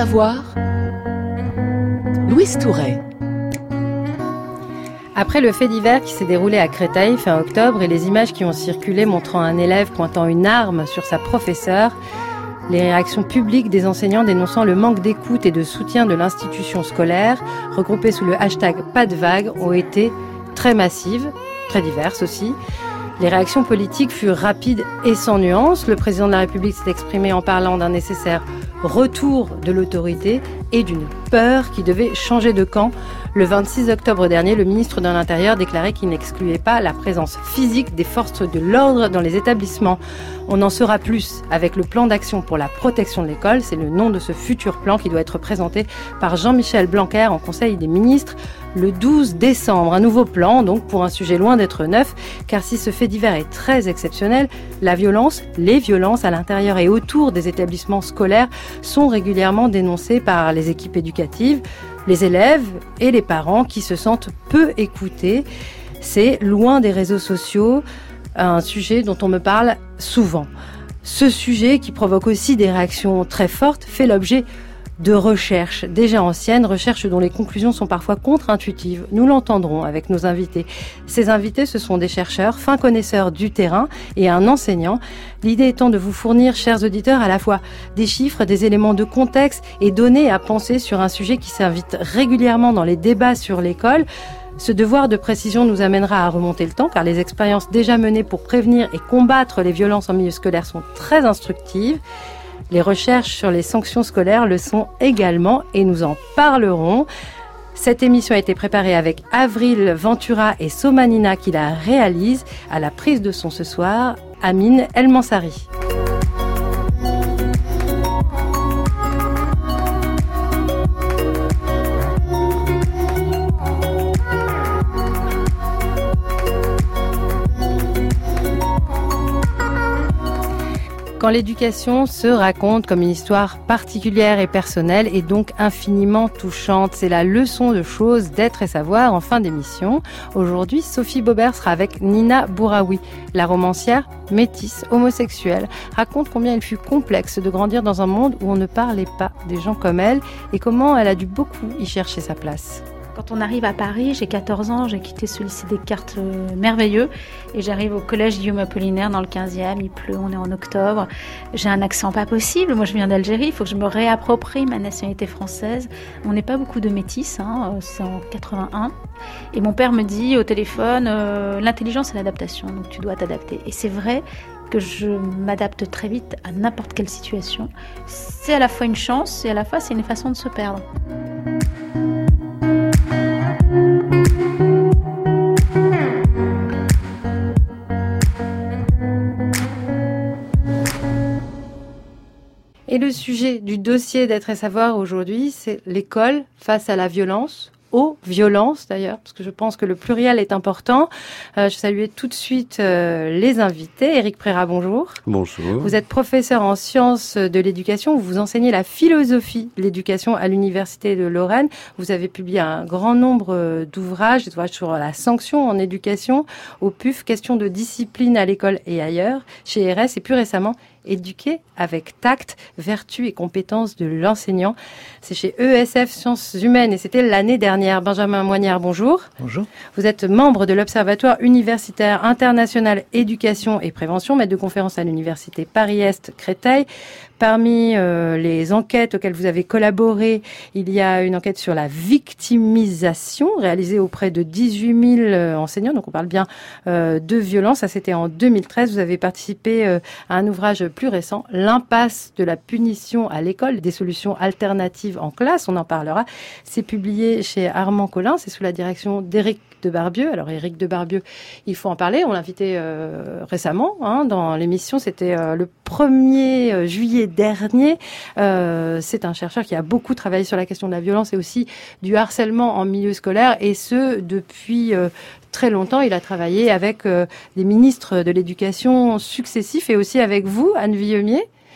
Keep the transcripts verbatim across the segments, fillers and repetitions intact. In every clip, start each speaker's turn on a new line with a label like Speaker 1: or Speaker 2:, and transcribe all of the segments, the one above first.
Speaker 1: savoir, Louise Touret.
Speaker 2: Après le fait divers qui s'est déroulé à Créteil fin octobre et les images qui ont circulé montrant un élève pointant une arme sur sa professeure, les réactions publiques des enseignants dénonçant le manque d'écoute et de soutien de l'institution scolaire, regroupées sous le hashtag Pas de vague, ont été très massives, très diverses aussi. Les réactions politiques furent rapides et sans nuance. Le président de la République s'est exprimé en parlant d'un nécessaire retour de l'autorité et d'une peur qui devait changer de camp. Le vingt-six octobre dernier, le ministre de l'Intérieur déclarait qu'il n'excluait pas la présence physique des forces de l'ordre dans les établissements. On en saura plus avec le plan d'action pour la protection de l'école. C'est le nom de ce futur plan qui doit être présenté par Jean-Michel Blanquer en Conseil des ministres le douze décembre. Un nouveau plan, donc, pour un sujet loin d'être neuf, car si ce fait divers est très exceptionnel, la violence, les violences à l'intérieur et autour des établissements scolaires sont régulièrement dénoncées par les équipes éducatives, les élèves et les parents qui se sentent peu écoutés. C'est, loin des réseaux sociaux, un sujet dont on me parle souvent. Ce sujet, qui provoque aussi des réactions très fortes, fait l'objet de recherches déjà anciennes, recherches dont les conclusions sont parfois contre-intuitives. Nous l'entendrons avec nos invités. Ces invités, ce sont des chercheurs, fins connaisseurs du terrain et un enseignant. L'idée étant de vous fournir, chers auditeurs, à la fois des chiffres, des éléments de contexte et donner à penser sur un sujet qui s'invite régulièrement dans les débats sur l'école. Ce devoir de précision nous amènera à remonter le temps, car les expériences déjà menées pour prévenir et combattre les violences en milieu scolaire sont très instructives. Les recherches sur les sanctions scolaires le sont également et nous en parlerons. Cette émission a été préparée avec Avril Ventura et Somanina qui la réalisent. À la prise de son ce soir, Amine El Mansari. Quand l'éducation se raconte comme une histoire particulière et personnelle et donc infiniment touchante, c'est la leçon de choses d'être et savoir en fin d'émission. Aujourd'hui, Sophie Baubert sera avec Nina Bouraoui. La romancière, métisse, homosexuelle, raconte combien il fut complexe de grandir dans un monde où on ne parlait pas des gens comme elle et comment elle a dû beaucoup y chercher sa place.
Speaker 3: Quand on arrive à Paris, j'ai quatorze ans, j'ai quitté ce lycée Descartes euh, merveilleux et j'arrive au collège Guillaume Apollinaire dans le quinzième, il pleut, on est en octobre. J'ai un accent pas possible, moi je viens d'Algérie, il faut que je me réapproprie ma nationalité française. On n'est pas beaucoup de métis, hein, c'est en quatre-vingt-un. Et mon père me dit au téléphone, euh, l'intelligence c'est l'adaptation, donc tu dois t'adapter. Et c'est vrai que je m'adapte très vite à n'importe quelle situation. C'est à la fois une chance et à la fois c'est une façon de se perdre.
Speaker 2: Et le sujet du dossier d'être et savoir aujourd'hui, c'est l'école face à la violence, aux violences d'ailleurs, parce que je pense que le pluriel est important. Euh, je saluais tout de suite euh, les invités. Éric Préra, bonjour.
Speaker 4: Bonjour.
Speaker 2: Vous êtes professeur en sciences de l'éducation, vous enseignez la philosophie de l'éducation à l'Université de Lorraine. Vous avez publié un grand nombre d'ouvrages, des ouvrages sur la sanction en éducation, au P U F, question de discipline à l'école et ailleurs, chez R S et plus récemment, éduquer avec tact, vertu et compétences de l'enseignant. C'est chez E S F Sciences Humaines et c'était l'année dernière. Benjamin Moignard, bonjour.
Speaker 5: Bonjour. Vous
Speaker 2: êtes membre de l'Observatoire universitaire international éducation et prévention, maître de conférence à l'Université Paris-Est Créteil. Parmi euh, les enquêtes auxquelles vous avez collaboré, il y a une enquête sur la victimisation réalisée auprès de dix-huit mille euh, enseignants. Donc on parle bien euh, de violence. Ça, c'était en deux mille treize. Vous avez participé euh, à un ouvrage plus récent, L'impasse de la punition à l'école, des solutions alternatives en classe. On en parlera. C'est publié chez Armand Collin. C'est sous la direction d'Éric de Barbieux. Alors Éric de Barbieux, il faut en parler. On l'a invité euh, récemment hein, dans l'émission. C'était euh, le premier juillet dernier. Euh, c'est un chercheur qui a beaucoup travaillé sur la question de la violence et aussi du harcèlement en milieu scolaire, et ce depuis euh, très longtemps. Il a travaillé avec euh, des ministres de l'éducation successifs et aussi avec vous, Anne Villemier.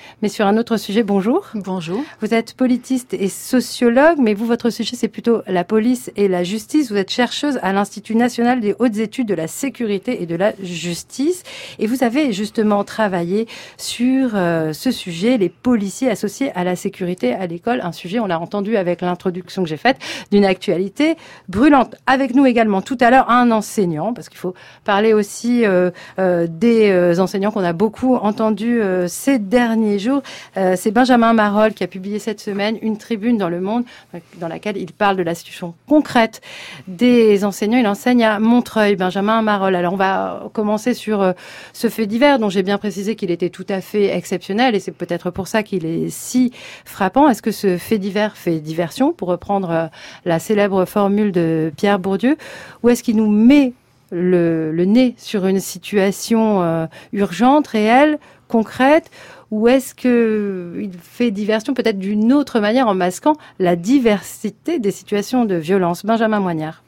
Speaker 2: Mais sur un autre sujet, bonjour.
Speaker 1: Bonjour.
Speaker 2: Vous êtes politiste et sociologue, mais vous, votre sujet, c'est plutôt la police et la justice. Vous êtes chercheuse à l'Institut national des hautes études de la sécurité et de la justice. Et vous avez justement travaillé sur euh, ce sujet, les policiers associés à la sécurité à l'école. Un sujet, on l'a entendu avec l'introduction que j'ai faite, d'une actualité brûlante. Avec nous également tout à l'heure, un enseignant, parce qu'il faut parler aussi euh, euh, des euh, enseignants qu'on a beaucoup entendus euh, ces derniers jours. Euh, c'est Benjamin Marolles qui a publié cette semaine une tribune dans Le Monde dans laquelle il parle de la situation concrète des enseignants. Il enseigne à Montreuil, Benjamin Marolles. Alors on va commencer sur euh, ce fait divers dont j'ai bien précisé qu'il était tout à fait exceptionnel et c'est peut-être pour ça qu'il est si frappant. Est-ce que ce fait divers fait diversion, pour reprendre euh, la célèbre formule de Pierre Bourdieu, ou est-ce qu'il nous met le, le nez sur une situation euh, urgente, réelle, concrète, ou est-ce qu'il fait diversion peut-être d'une autre manière en masquant la diversité des situations de violence? Benjamin Moignard.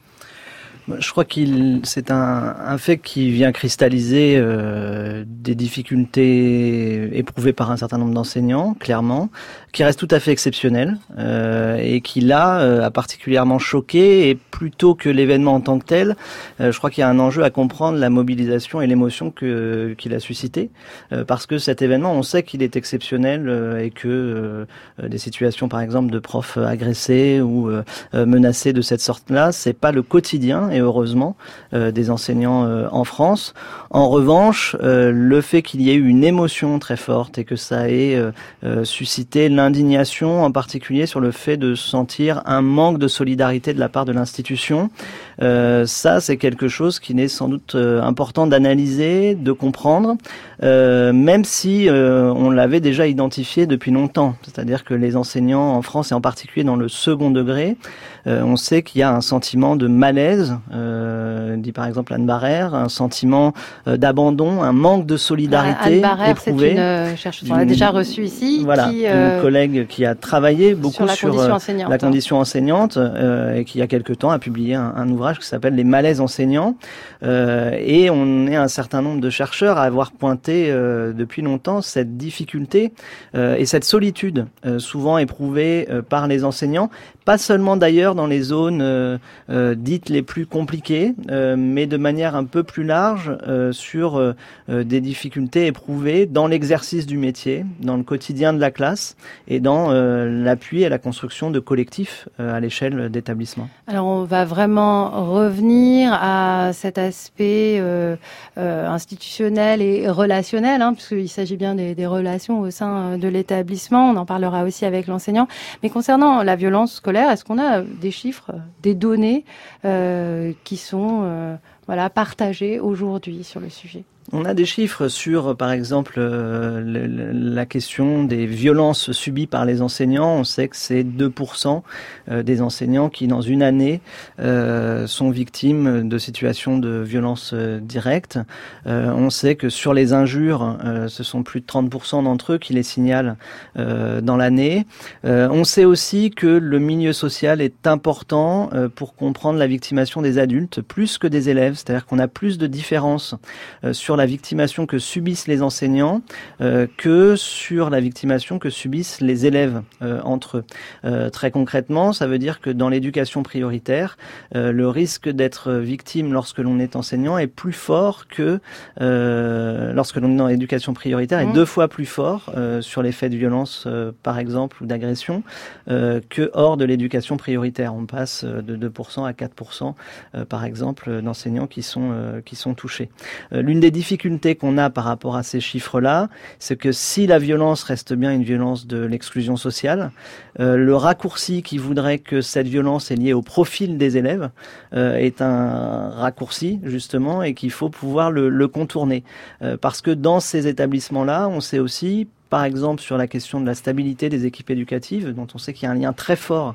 Speaker 4: Je crois qu'il c'est un, un fait qui vient cristalliser euh, des difficultés éprouvées par un certain nombre d'enseignants, clairement, qui reste tout à fait exceptionnel euh, et qui là euh, a particulièrement choqué. Et plutôt que l'événement en tant que tel, euh, je crois qu'il y a un enjeu à comprendre la mobilisation et l'émotion que qu'il a suscité, euh, parce que cet événement, on sait qu'il est exceptionnel euh, et que euh, des situations, par exemple, de profs agressés ou euh, menacés de cette sorte-là, c'est pas le quotidien. Et heureusement, euh, des enseignants euh, en France. En revanche, euh, le fait qu'il y ait eu une émotion très forte et que ça ait euh, euh, suscité l'indignation, en particulier sur le fait de sentir un manque de solidarité de la part de l'institution, euh, ça, c'est quelque chose qu'il est sans doute euh, important d'analyser, de comprendre, euh, même si euh, on l'avait déjà identifié depuis longtemps. C'est-à-dire que les enseignants en France, et en particulier dans le second degré, euh, on sait qu'il y a un sentiment de malaise, Euh, dit par exemple Anne Barrère, un sentiment euh, d'abandon, un manque de solidarité
Speaker 2: Anne Barrère,
Speaker 4: éprouvé.
Speaker 2: C'est une euh, chercheuse, on l'a déjà reçue ici.
Speaker 4: Voilà,
Speaker 2: qui, euh,
Speaker 4: une collègue qui a travaillé beaucoup
Speaker 2: sur la
Speaker 4: sur
Speaker 2: condition
Speaker 4: euh,
Speaker 2: enseignante,
Speaker 4: la condition enseignante euh, et qui il y a quelque temps a publié un, un ouvrage qui s'appelle Les malaises enseignants. Euh, et on est un certain nombre de chercheurs à avoir pointé euh, depuis longtemps cette difficulté euh, et cette solitude euh, souvent éprouvée euh, par les enseignants, pas seulement d'ailleurs dans les zones euh, euh, dites les plus compliquées, euh, mais de manière un peu plus large euh, sur euh, des difficultés éprouvées dans l'exercice du métier, dans le quotidien de la classe et dans euh, l'appui et la construction de collectifs euh, à l'échelle d'établissements.
Speaker 2: Alors on va vraiment revenir à cet aspect euh, euh, institutionnel et relationnel, hein, puisqu'il s'agit bien des, des relations au sein de l'établissement. On en parlera aussi avec l'enseignant. Mais concernant la violence scolaire, est-ce qu'on a des chiffres, des données euh, qui sont euh, voilà, partagées aujourd'hui sur le sujet?
Speaker 4: On a des chiffres sur, par exemple, euh, le, le, la question des violences subies par les enseignants. On sait que c'est deux pour cent euh, des enseignants qui, dans une année, euh, sont victimes de situations de violence euh, directe. Euh, on sait que sur les injures, euh, ce sont plus de trente pour cent d'entre eux qui les signalent euh, dans l'année. Euh, on sait aussi que le milieu social est important euh, pour comprendre la victimation des adultes, plus que des élèves. C'est-à-dire qu'on a plus de différences euh, sur la victimation que subissent les enseignants euh, que sur la victimation que subissent les élèves euh, entre eux. Euh, très concrètement, ça veut dire que dans l'éducation prioritaire, euh, le risque d'être victime lorsque l'on est enseignant est plus fort que euh, lorsque l'on est dans l'éducation prioritaire, est mmh. deux fois plus fort euh, sur les faits de violence, euh, par exemple, ou d'agression, euh, que hors de l'éducation prioritaire. On passe de deux pour cent à quatre pour cent, euh, par exemple, d'enseignants qui sont, euh, qui sont touchés. Euh, l'une des difficulté qu'on a par rapport à ces chiffres-là, c'est que si la violence reste bien une violence de l'exclusion sociale, euh, le raccourci qui voudrait que cette violence est liée au profil des élèves euh, est un raccourci, justement, et qu'il faut pouvoir le, le contourner. Euh, parce que dans ces établissements-là, on sait aussi, par exemple, sur la question de la stabilité des équipes éducatives, dont on sait qu'il y a un lien très fort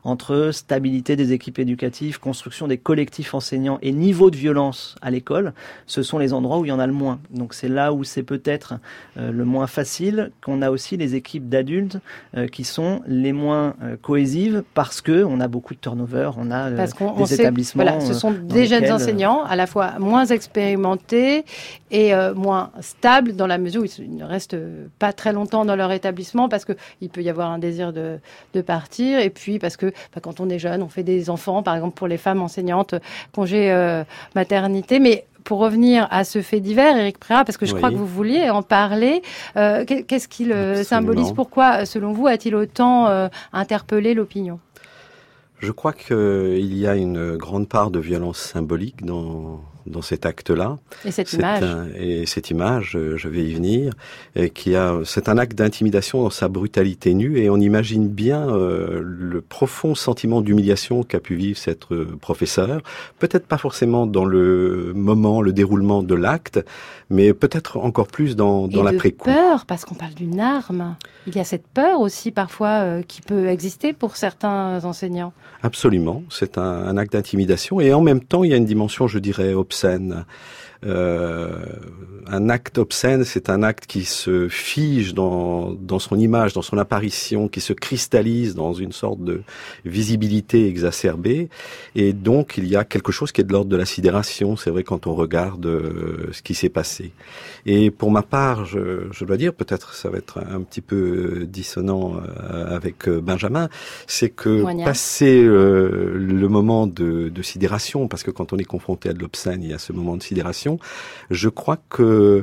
Speaker 4: entre stabilité des équipes éducatives, construction des collectifs enseignants et niveau de violence à l'école, ce sont les endroits où il y en a le moins. Donc c'est là où c'est peut-être euh, le moins facile, qu'on a aussi les équipes d'adultes euh, qui sont les moins euh, cohésives parce que on a beaucoup de turnover, on a euh,
Speaker 2: parce qu'on,
Speaker 4: des
Speaker 2: on sait,
Speaker 4: établissements.
Speaker 2: Voilà, ce sont
Speaker 4: euh,
Speaker 2: des jeunes
Speaker 4: lesquels,
Speaker 2: enseignants à la fois moins expérimentés et euh, moins stables dans la mesure où ils ne restent pas très longtemps dans leur établissement parce que il peut y avoir un désir de, de partir et puis parce que bah, quand on est jeune, on fait des enfants, par exemple pour les femmes enseignantes, congé euh, maternité, mais pour revenir à ce fait divers, Éric Prérat, parce que je oui. crois que vous vouliez en parler, euh, qu'est-ce qu'il euh, symbolise? Pourquoi, selon vous, a-t-il autant euh, interpellé l'opinion?
Speaker 1: Je crois qu'il y a une grande part de violence symbolique dans, dans cet acte-là.
Speaker 2: Et cette c'est image.
Speaker 1: Un, et cette image, je vais y venir, et qui a, c'est un acte d'intimidation dans sa brutalité nue, et on imagine bien euh, le profond sentiment d'humiliation qu'a pu vivre cette euh, professeure. Peut-être pas forcément dans le moment, le déroulement de l'acte, mais peut-être encore plus dans, dans l'après-coup.
Speaker 2: Et de peur, parce qu'on parle d'une arme. Il y a cette peur aussi parfois euh, qui peut exister pour certains enseignants.
Speaker 1: Absolument, c'est un, un acte d'intimidation et en même temps il y a une dimension, je dirais, obscène. Euh, un acte obscène, c'est un acte qui se fige dans, dans son image, dans son apparition, qui se cristallise dans une sorte de visibilité exacerbée. Et donc, il y a quelque chose qui est de l'ordre de la sidération, c'est vrai, quand on regarde euh, ce qui s'est passé. Et pour ma part, je, je dois dire, peut-être ça va être un petit peu dissonant euh, avec Benjamin, c'est que Moignard. passer euh, le moment de, de sidération, parce que quand on est confronté à de l'obscène, il y a ce moment de sidération, je crois que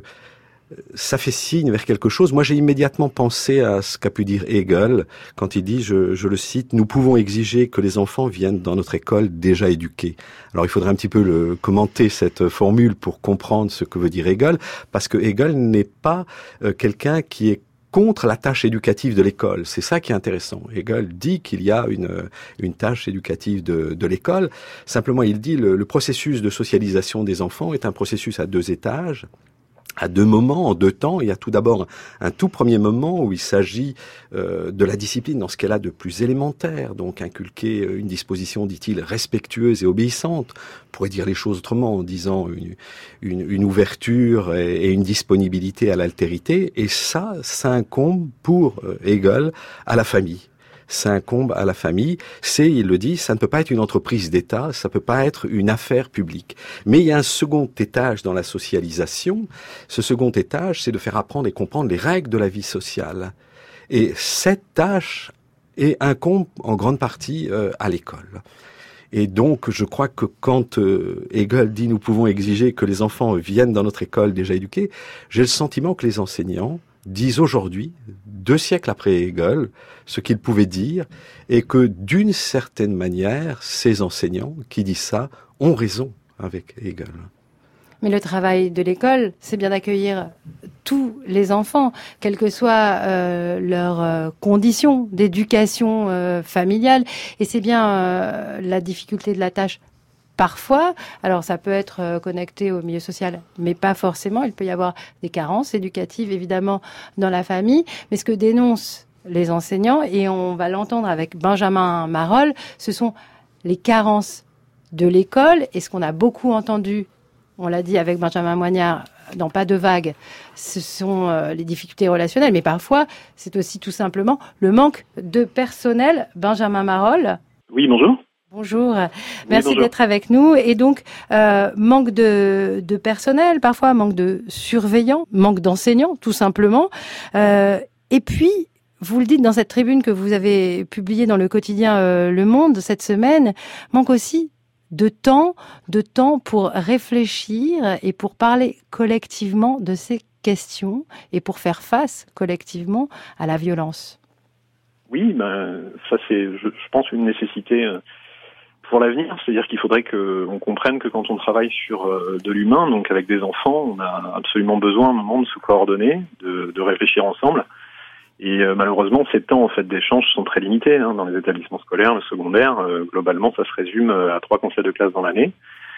Speaker 1: ça fait signe vers quelque chose. Moi, j'ai immédiatement pensé à ce qu'a pu dire Hegel quand il dit, je, je le cite, « Nous pouvons exiger que les enfants viennent dans notre école déjà éduqués ». Alors, il faudrait un petit peu le, commenter cette formule pour comprendre ce que veut dire Hegel, parce que Hegel n'est pas euh, quelqu'un qui est contre la tâche éducative de l'école. C'est ça qui est intéressant. Hegel dit qu'il y a une, une tâche éducative de, de l'école. Simplement, il dit le, le processus de socialisation des enfants est un processus à deux étages, à deux moments, en deux temps. Il y a tout d'abord un tout premier moment où il s'agit euh, de la discipline dans ce qu'elle a de plus élémentaire, donc inculquer une disposition, dit-il, respectueuse et obéissante. On pourrait dire les choses autrement en disant une, une, une ouverture et, et une disponibilité à l'altérité. Et ça, ça incombe pour euh, Hegel à la famille. Ça incombe à la famille. C'est, il le dit, ça ne peut pas être une entreprise d'État, ça ne peut pas être une affaire publique. Mais il y a un second étage dans la socialisation. Ce second étage, c'est de faire apprendre et comprendre les règles de la vie sociale. Et cette tâche est incombe en grande partie euh, à l'école. Et donc, je crois que quand euh, Hegel dit « nous pouvons exiger que les enfants viennent dans notre école déjà éduqués », j'ai le sentiment que les enseignants disent aujourd'hui, deux siècles après Hegel, ce qu'ils pouvaient dire, et que d'une certaine manière, ces enseignants qui disent ça ont raison avec Hegel.
Speaker 2: Mais le travail de l'école, c'est bien d'accueillir tous les enfants, quelles que soient euh, leurs euh, conditions d'éducation euh, familiale, et c'est bien euh, la difficulté de la tâche. Parfois, alors ça peut être euh, connecté au milieu social, mais pas forcément. Il peut y avoir des carences éducatives, évidemment, dans la famille. Mais ce que dénoncent les enseignants, et on va l'entendre avec Benjamin Marolles, ce sont les carences de l'école. Et ce qu'on a beaucoup entendu, on l'a dit avec Benjamin Moignard, dans Pas de vague, ce sont euh, les difficultés relationnelles. Mais parfois, c'est aussi tout simplement le manque de personnel. Benjamin Marolles.
Speaker 5: Oui, bonjour.
Speaker 2: Bonjour, merci oui, d'être avec nous. Et donc, euh, manque de, de personnel, parfois manque de surveillants, manque d'enseignants, tout simplement. Euh, et puis, vous le dites dans cette tribune que vous avez publiée dans le quotidien euh, Le Monde cette semaine, manque aussi de temps, de temps pour réfléchir et pour parler collectivement de ces questions et pour faire face collectivement à la violence.
Speaker 5: Oui, ben, ça c'est, je, je pense, une nécessité euh, pour l'avenir. C'est-à-dire qu'il faudrait qu'on comprenne que quand on travaille sur euh, de l'humain, donc avec des enfants, on a absolument besoin à un moment de se coordonner, de, de réfléchir ensemble. Et euh, malheureusement, ces temps en fait d'échange sont très limités hein, dans les établissements scolaires, le secondaire. Euh, globalement, ça se résume à trois conseils de classe dans l'année.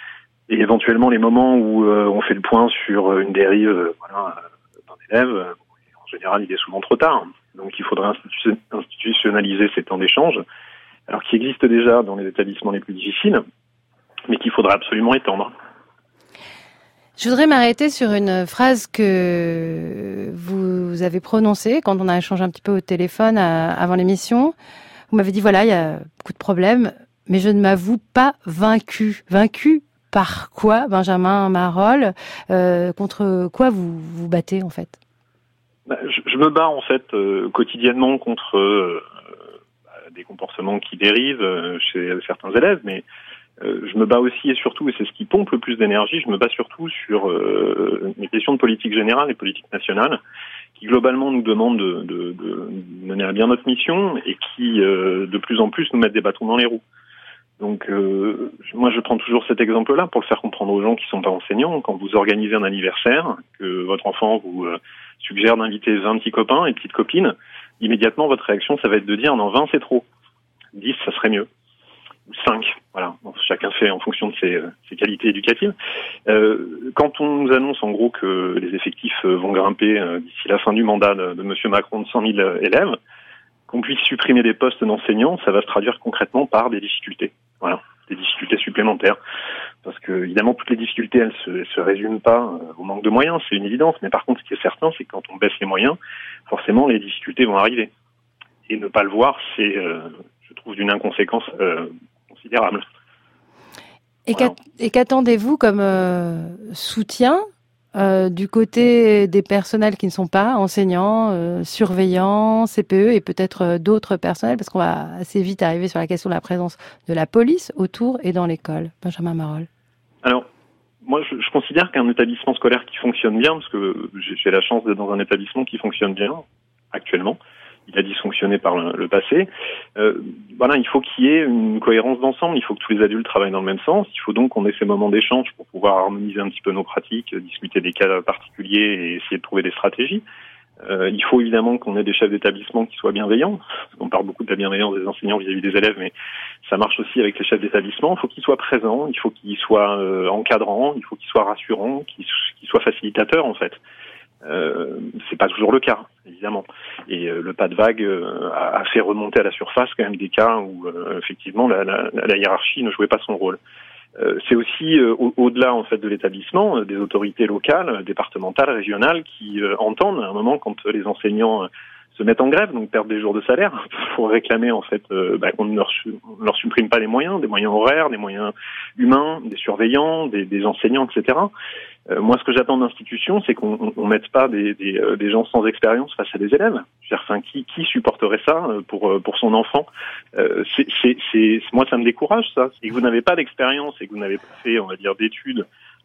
Speaker 5: Et éventuellement, les moments où euh, on fait le point sur une dérive euh, voilà, d'un élève, euh, en général, il est souvent trop tard. Donc, il faudrait institutionnaliser ces temps d'échange. alors qui existe déjà dans les établissements les plus difficiles, mais qu'il faudra absolument étendre.
Speaker 2: Je voudrais m'arrêter sur une phrase que vous avez prononcée quand on a échangé un petit peu au téléphone à, avant l'émission. Vous m'avez dit, voilà, il y a beaucoup de problèmes, mais je ne m'avoue pas vaincu. Vaincu par quoi, Benjamin Marolles? euh, Contre quoi vous vous battez, en fait?
Speaker 5: Bah, je, je me bats, en fait, euh, quotidiennement contre euh, des comportements qui dérivent euh, chez certains élèves, mais Euh, je me bats aussi et surtout, et c'est ce qui pompe le plus d'énergie, je me bats surtout sur euh, les questions de politique générale et politique nationale, qui globalement nous demandent de, de, de mener à bien notre mission et qui, euh, de plus en plus, nous mettent des bâtons dans les roues. Donc, euh, moi, je prends toujours cet exemple-là pour le faire comprendre aux gens qui sont pas enseignants. Quand vous organisez un anniversaire, que votre enfant vous euh, suggère d'inviter vingt petits copains et petites copines, immédiatement, votre réaction, ça va être de dire « non, vingt, c'est trop. dix, ça serait mieux. » cinq, voilà. Bon, chacun fait en fonction de ses, euh, ses qualités éducatives. Euh, quand on nous annonce en gros que les effectifs vont grimper euh, d'ici la fin du mandat de, de Monsieur Macron de cent mille élèves, qu'on puisse supprimer des postes d'enseignants, ça va se traduire concrètement par des difficultés. Voilà, des difficultés supplémentaires. Parce que évidemment, toutes les difficultés, elles se, elles se résument pas euh, au manque de moyens, c'est une évidence. Mais par contre, ce qui est certain, c'est que quand on baisse les moyens, forcément, les difficultés vont arriver. Et ne pas le voir, c'est, euh, je trouve, d'une inconséquence euh, considérable.
Speaker 2: Et,
Speaker 5: Voilà.
Speaker 2: qu'att- et qu'attendez-vous comme euh, soutien euh, du côté des personnels qui ne sont pas enseignants, euh, surveillants, C P E et peut-être euh, d'autres personnels, parce qu'on va assez vite arriver sur la question de la présence de la police autour et dans l'école. Benjamin Marolles.
Speaker 5: Alors, moi, je, je considère qu'un établissement scolaire qui fonctionne bien, parce que j'ai, j'ai la chance d'être dans un établissement qui fonctionne bien actuellement, il a dysfonctionné par le, le passé. Euh, voilà, il faut qu'il y ait une cohérence d'ensemble. Il faut que tous les adultes travaillent dans le même sens. Il faut donc qu'on ait ces moments d'échange pour pouvoir harmoniser un petit peu nos pratiques, discuter des cas particuliers et essayer de trouver des stratégies. Euh, il faut évidemment qu'on ait des chefs d'établissement qui soient bienveillants. On parle beaucoup de la bienveillance des enseignants vis-à-vis des élèves, mais ça marche aussi avec les chefs d'établissement. Il faut qu'ils soient présents, il faut qu'ils soient euh, encadrants, il faut qu'ils soient rassurants, qu'ils, qu'ils soient facilitateurs en fait. Euh, c'est pas toujours le cas, évidemment. Et euh, le pas de vague euh, a, a fait remonter à la surface quand même des cas où euh, effectivement la, la, la hiérarchie ne jouait pas son rôle. Euh, c'est aussi euh, au, au-delà en fait de l'établissement, euh, des autorités locales, départementales, régionales qui euh, entendent à un moment quand les enseignants euh, se mettent en grève, donc perdent des jours de salaire, pour réclamer en fait euh, bah, qu'on ne leur, on leur supprime pas les moyens, des moyens horaires, des moyens humains, des surveillants, des, des enseignants, et cetera. Euh, moi, ce que j'attends d'institutions, c'est qu'on on, on mette pas des, des, euh, des gens sans expérience face à des élèves. Je veux dire, enfin, qui, qui supporterait ça pour pour son enfant? euh, c'est, c'est, c'est, moi, ça me décourage, ça. Si vous n'avez pas d'expérience et que vous n'avez pas fait, on va dire, d'études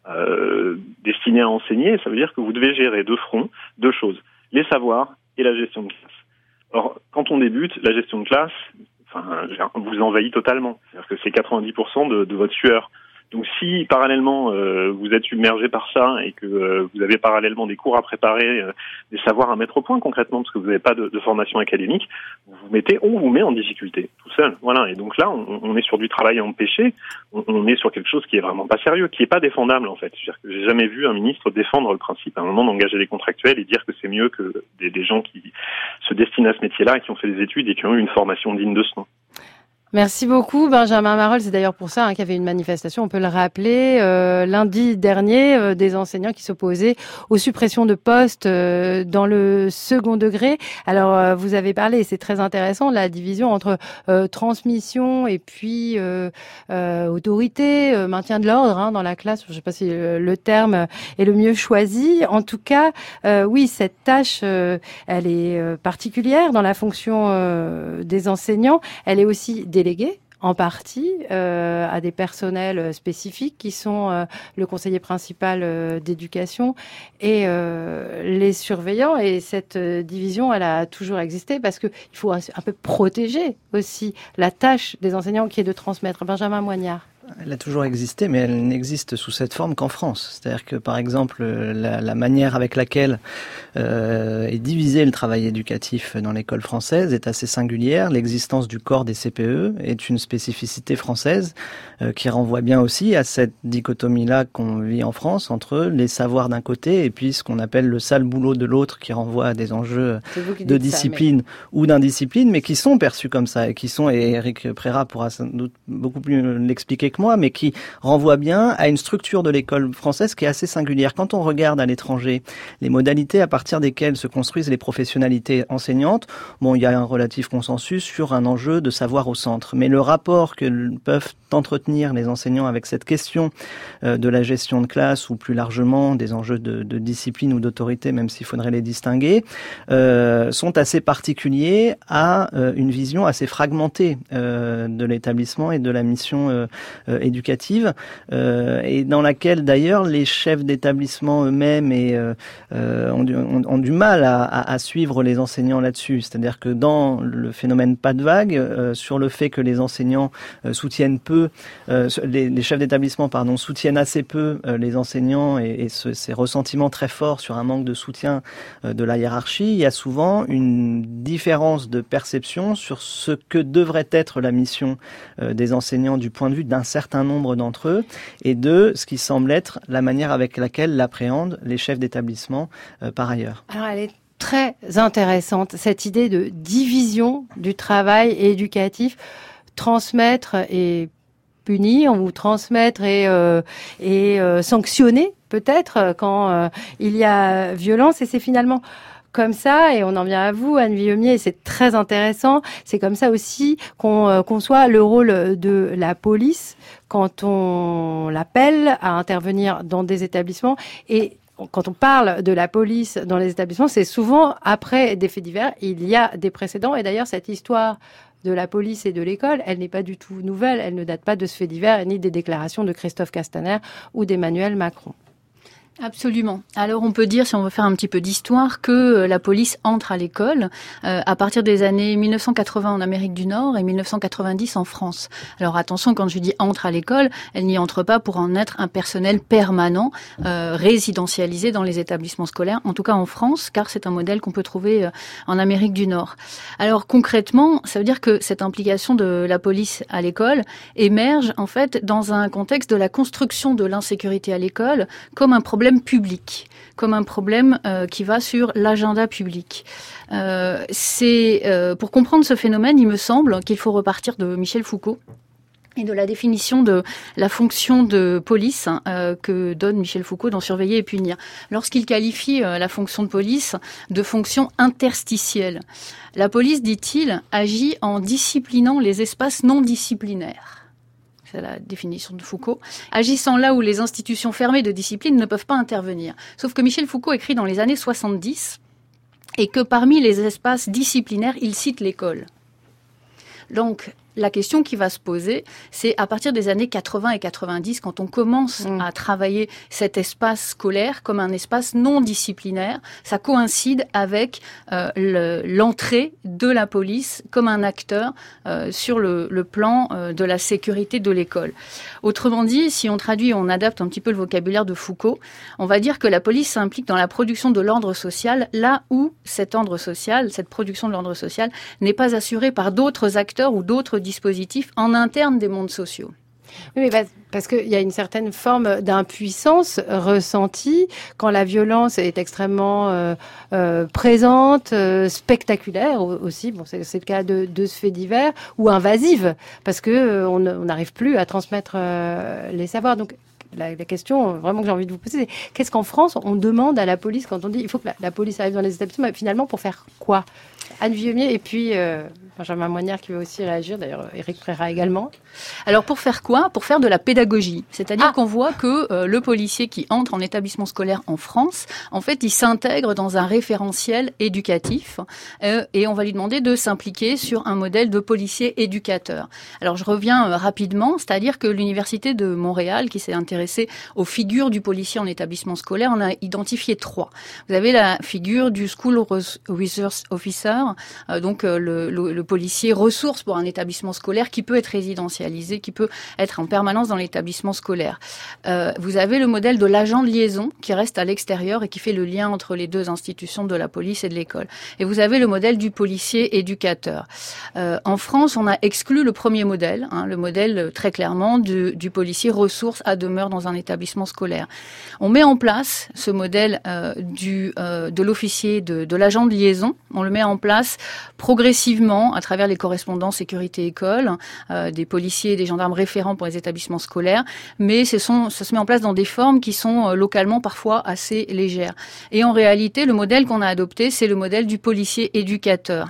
Speaker 5: euh, destinées à enseigner, ça veut dire que vous devez gérer de front deux choses: les savoirs et la gestion de classe. Or, quand on débute, la gestion de classe, enfin, vous envahit totalement. C'est-à-dire que c'est quatre-vingt-dix pour cent de, de votre sueur. Donc si parallèlement euh, vous êtes submergé par ça et que euh, vous avez parallèlement des cours à préparer, euh, des savoirs à mettre au point concrètement parce que vous n'avez pas de, de formation académique, vous vous mettez, on vous met en difficulté tout seul. Voilà. Et donc là, on, on est sur du travail à empêcher, on, on est sur quelque chose qui est vraiment pas sérieux, qui est pas défendable en fait. C'est-à-dire que j'ai jamais vu un ministre défendre le principe à un moment d'engager des contractuels et dire que c'est mieux que des, des gens qui se destinent à ce métier-là, qui ont fait des études et qui ont eu une formation digne de ce nom.
Speaker 2: Merci beaucoup, Benjamin Marolles. C'est d'ailleurs pour ça hein, qu'il y avait une manifestation, on peut le rappeler, euh, lundi dernier, euh, des enseignants qui s'opposaient aux suppressions de postes euh, dans le second degré. Alors, euh, vous avez parlé, et c'est très intéressant, de la division entre euh, transmission et puis euh, euh, autorité, euh, maintien de l'ordre hein, dans la classe. Je ne sais pas si le, le terme est le mieux choisi. En tout cas, euh, oui, cette tâche, euh, elle est euh, particulière dans la fonction euh, des enseignants. Elle est aussi déléguée en partie euh, à des personnels spécifiques qui sont euh, le conseiller principal euh, d'éducation et euh, les surveillants. Et cette euh, division, elle a toujours existé parce que il faut un, un peu protéger aussi la tâche des enseignants qui est de transmettre. Benjamin Moignard.
Speaker 4: Elle a toujours existé, mais elle n'existe sous cette forme qu'en France. C'est-à-dire que, par exemple, la, la manière avec laquelle euh, est divisé le travail éducatif dans l'école française est assez singulière. L'existence du corps des C P E est une spécificité française euh, qui renvoie bien aussi à cette dichotomie-là qu'on vit en France entre les savoirs d'un côté et puis ce qu'on appelle le sale boulot de l'autre, qui renvoie à des enjeux de discipline ça, mais... ou d'indiscipline, mais qui sont perçus comme ça et qui sont, et Éric Prérat pourra sans doute beaucoup plus l'expliquer que moi, mais qui renvoie bien à une structure de l'école française qui est assez singulière. Quand on regarde à l'étranger les modalités à partir desquelles se construisent les professionnalités enseignantes, bon, il y a un relatif consensus sur un enjeu de savoir au centre. Mais le rapport que peuvent entretenir les enseignants avec cette question euh, de la gestion de classe ou plus largement des enjeux de, de discipline ou d'autorité, même s'il faudrait les distinguer, euh, sont assez particuliers à euh, une vision assez fragmentée euh, de l'établissement et de la mission euh, euh, éducative, euh, et dans laquelle d'ailleurs les chefs d'établissement eux-mêmes et, euh, euh, ont, du, ont, ont du mal à, à, à suivre les enseignants là-dessus. C'est-à-dire que dans le phénomène pas de vague, euh, sur le fait que les enseignants euh, soutiennent peu, euh, les, les chefs d'établissement pardon soutiennent assez peu euh, les enseignants et, et ce, ces ressentiments très forts sur un manque de soutien euh, de la hiérarchie, il y a souvent une différence de perception sur ce que devrait être la mission euh, des enseignants du point de vue d'un certain nombre d'entre eux et de ce qui semble être la manière avec laquelle l'appréhendent les chefs d'établissement euh, par ailleurs.
Speaker 2: Alors elle est très intéressante, cette idée de division du travail éducatif, transmettre et punir ou transmettre et, euh, et euh, sanctionner peut-être quand euh, il y a violence, et c'est finalement comme ça, et on en vient à vous, Anne Villemier, et c'est très intéressant, c'est comme ça aussi qu'on euh, conçoit le rôle de la police quand on l'appelle à intervenir dans des établissements. Et quand on parle de la police dans les établissements, c'est souvent après des faits divers, il y a des précédents, et d'ailleurs cette histoire de la police et de l'école, elle n'est pas du tout nouvelle, elle ne date pas de ce fait divers, ni des déclarations de Christophe Castaner ou d'Emmanuel Macron.
Speaker 6: Absolument. Alors on peut dire, si on veut faire un petit peu d'histoire, que la police entre à l'école euh, à partir des années mille neuf cent quatre-vingts en Amérique du Nord et mille neuf cent quatre-vingt-dix en France. Alors attention, quand je dis entre à l'école, elle n'y entre pas pour en être un personnel permanent, euh, résidentialisé dans les établissements scolaires, en tout cas en France, car c'est un modèle qu'on peut trouver euh, en Amérique du Nord. Alors concrètement, ça veut dire que cette implication de la police à l'école émerge en fait dans un contexte de la construction de l'insécurité à l'école comme un problème public, comme un problème euh, qui va sur l'agenda public. Euh, c'est euh, pour comprendre ce phénomène, il me semble qu'il faut repartir de Michel Foucault et de la définition de la fonction de police euh, que donne Michel Foucault dans Surveiller et punir. Lorsqu'il qualifie euh, la fonction de police de fonction interstitielle, la police, dit-il, agit en disciplinant les espaces non disciplinaires. C'est la définition de Foucault, agissant là où les institutions fermées de discipline ne peuvent pas intervenir. Sauf que Michel Foucault écrit dans les années soixante-dix et que parmi les espaces disciplinaires, il cite l'école. Donc, la question qui va se poser, c'est à partir des années quatre-vingts et quatre-vingt-dix, quand on commence mmh. à travailler cet espace scolaire comme un espace non disciplinaire, ça coïncide avec euh, le, l'entrée de la police comme un acteur euh, sur le, le plan euh, de la sécurité de l'école. Autrement dit, si on traduit, on adapte un petit peu le vocabulaire de Foucault, on va dire que la police s'implique dans la production de l'ordre social, là où cet ordre social, cette production de l'ordre social, n'est pas assurée par d'autres acteurs ou d'autres dispositifs en interne des mondes sociaux.
Speaker 2: Oui, mais parce qu'il y a une certaine forme d'impuissance ressentie quand la violence est extrêmement euh, euh, présente, euh, spectaculaire aussi. Bon, c'est, c'est le cas de, de ce fait divers, ou invasive, parce que euh, on n'arrive plus à transmettre euh, les savoirs. Donc, La, la question vraiment que j'ai envie de vous poser, c'est qu'est-ce qu'en France on demande à la police quand on dit il faut que la, la police arrive dans les établissements, mais finalement pour faire quoi? Anne Villemier et puis euh, Benjamin Moignard qui va aussi réagir, d'ailleurs Éric Prérat également.
Speaker 6: Alors pour faire quoi? Pour faire de la pédagogie. C'est-à-dire ah. qu'on voit que euh, le policier qui entre en établissement scolaire en France, en fait, il s'intègre dans un référentiel éducatif euh, et on va lui demander de s'impliquer sur un modèle de policier éducateur. Alors je reviens euh, rapidement, c'est-à-dire que l'Université de Montréal, qui s'est intéressée aux figures du policier en établissement scolaire, en a identifié trois. Vous avez la figure du School Resource Officer, euh, donc euh, le, le, le policier ressource pour un établissement scolaire qui peut être résidentialisé, qui peut être en permanence dans l'établissement scolaire. Euh, vous avez le modèle de l'agent de liaison qui reste à l'extérieur et qui fait le lien entre les deux institutions de la police et de l'école. Et vous avez le modèle du policier éducateur. Euh, en France, on a exclu le premier modèle, hein, le modèle très clairement du, du policier ressource à demeure dans un établissement scolaire. On met en place ce modèle euh, du, euh, de l'officier, de, de l'agent de liaison. On le met en place progressivement à travers les correspondants sécurité-école, euh, des policiers et des gendarmes référents pour les établissements scolaires, mais ce sont, ça se met en place dans des formes qui sont euh, localement parfois assez légères. Et en réalité, le modèle qu'on a adopté, c'est le modèle du policier éducateur.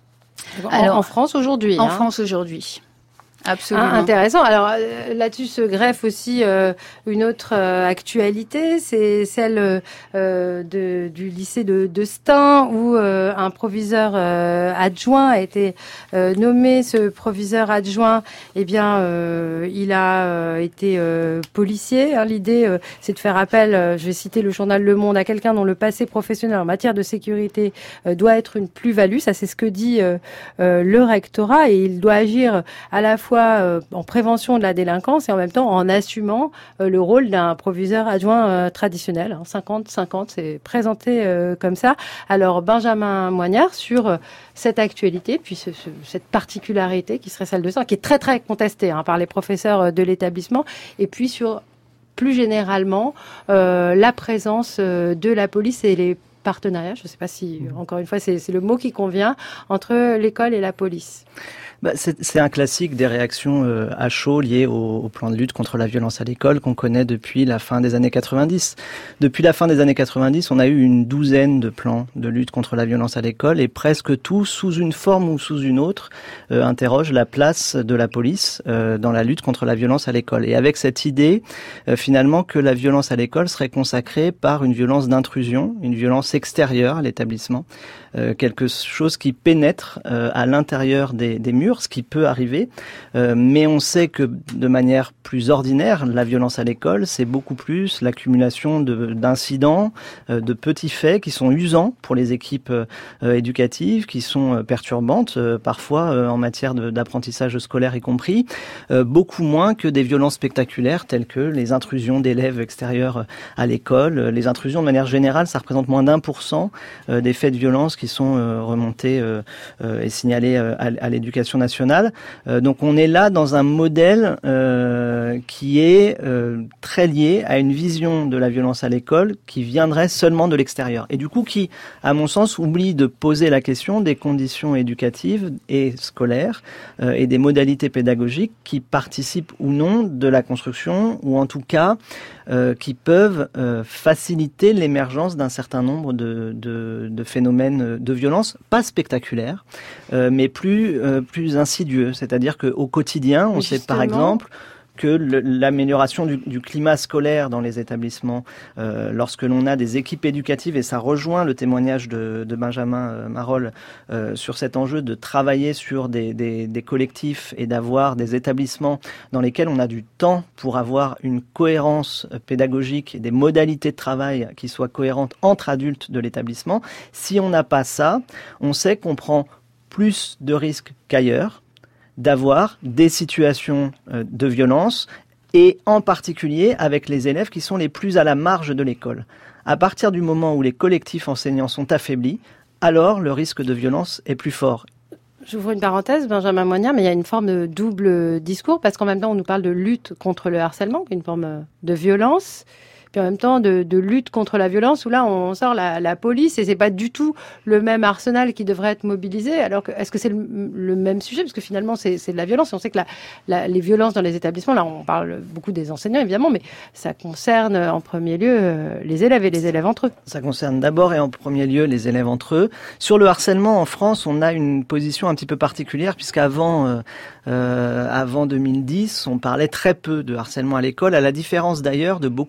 Speaker 2: Alors, en France aujourd'hui.
Speaker 6: En
Speaker 2: hein.
Speaker 6: France aujourd'hui. Absolument.
Speaker 2: Ah, intéressant. Alors euh, là-dessus se greffe aussi euh, une autre euh, actualité, c'est celle euh, de, du lycée de, de Stein où euh, un proviseur euh, adjoint a été euh, nommé. Ce proviseur adjoint, eh bien, euh, il a euh, été euh, policier. Hein, l'idée, euh, c'est de faire appel, euh, je vais citer le journal Le Monde, à quelqu'un dont le passé professionnel en matière de sécurité euh, doit être une plus-value. Ça, c'est ce que dit euh, euh, le rectorat, et il doit agir à la fois Euh, en prévention de la délinquance et en même temps en assumant euh, le rôle d'un proviseur adjoint euh, traditionnel. Hein, cinquante cinquante, c'est présenté euh, comme ça. Alors Benjamin Moignard, sur euh, cette actualité, puis ce, ce, cette particularité qui serait celle de ça, qui est très très contestée hein, par les professeurs de l'établissement, et puis sur plus généralement euh, la présence euh, de la police et les partenariats, je ne sais pas si, encore une fois, c'est, c'est le mot qui convient, entre l'école et la police.
Speaker 4: Bah, c'est, c'est un classique des réactions euh, à chaud liées au, au plan de lutte contre la violence à l'école qu'on connaît depuis la fin des années quatre-vingt-dix. Depuis la fin des années quatre-vingt-dix, on a eu une douzaine de plans de lutte contre la violence à l'école, et presque tous, sous une forme ou sous une autre, euh, interrogent la place de la police euh, dans la lutte contre la violence à l'école. Et avec cette idée, euh, finalement, que la violence à l'école serait consacrée par une violence d'intrusion, une violence extérieure à l'établissement, euh, quelque chose qui pénètre euh, à l'intérieur des, des murs, ce qui peut arriver, euh, mais on sait que de manière plus ordinaire, la violence à l'école, c'est beaucoup plus l'accumulation de, d'incidents, euh, de petits faits qui sont usants pour les équipes euh, éducatives, qui sont euh, perturbantes, euh, parfois euh, en matière de, d'apprentissage scolaire y compris, euh, beaucoup moins que des violences spectaculaires telles que les intrusions d'élèves extérieurs à l'école. Les intrusions, de manière générale, ça représente moins d'un pour cent euh, des faits de violence qui sont euh, remontés euh, euh, et signalés euh, à, à l'éducation nationale. Euh, donc on est là dans un modèle euh, qui est euh, très lié à une vision de la violence à l'école qui viendrait seulement de l'extérieur. Et du coup qui, à mon sens, oublie de poser la question des conditions éducatives et scolaires euh, et des modalités pédagogiques qui participent ou non de la construction, ou en tout cas euh, qui peuvent euh, faciliter l'émergence d'un certain nombre de, de, de phénomènes de violence, pas spectaculaires, euh, mais plus, euh, plus insidieux. C'est-à-dire qu'au quotidien, on Justement. sait par exemple que le, l'amélioration du, du climat scolaire dans les établissements, euh, lorsque l'on a des équipes éducatives, et ça rejoint le témoignage de, de Benjamin euh, Marolles euh, sur cet enjeu de travailler sur des, des, des collectifs et d'avoir des établissements dans lesquels on a du temps pour avoir une cohérence pédagogique et des modalités de travail qui soient cohérentes entre adultes de l'établissement. Si on n'a pas ça, on sait qu'on prend plus de risques qu'ailleurs d'avoir des situations de violence, et en particulier avec les élèves qui sont les plus à la marge de l'école. À partir du moment où les collectifs enseignants sont affaiblis, alors le risque de violence est plus fort.
Speaker 2: J'ouvre une parenthèse, Benjamin Moignard, mais il y a une forme de double discours, parce qu'en même temps on nous parle de lutte contre le harcèlement, qui est une forme de violence, puis en même temps de, de lutte contre la violence, où là on sort la, la police, et c'est pas du tout le même arsenal qui devrait être mobilisé. Alors que, est-ce que c'est le, le même sujet? Parce que finalement c'est, c'est de la violence, et on sait que la, la, les violences dans les établissements, là on parle beaucoup des enseignants évidemment, mais ça concerne en premier lieu euh, les élèves et les élèves entre eux.
Speaker 4: Ça concerne d'abord et en premier lieu les élèves entre eux. Sur le harcèlement en France, on a une position un petit peu particulière, puisqu'avant euh, euh, avant deux mille dix, on parlait très peu de harcèlement à l'école, à la différence d'ailleurs de beaucoup d'autres pays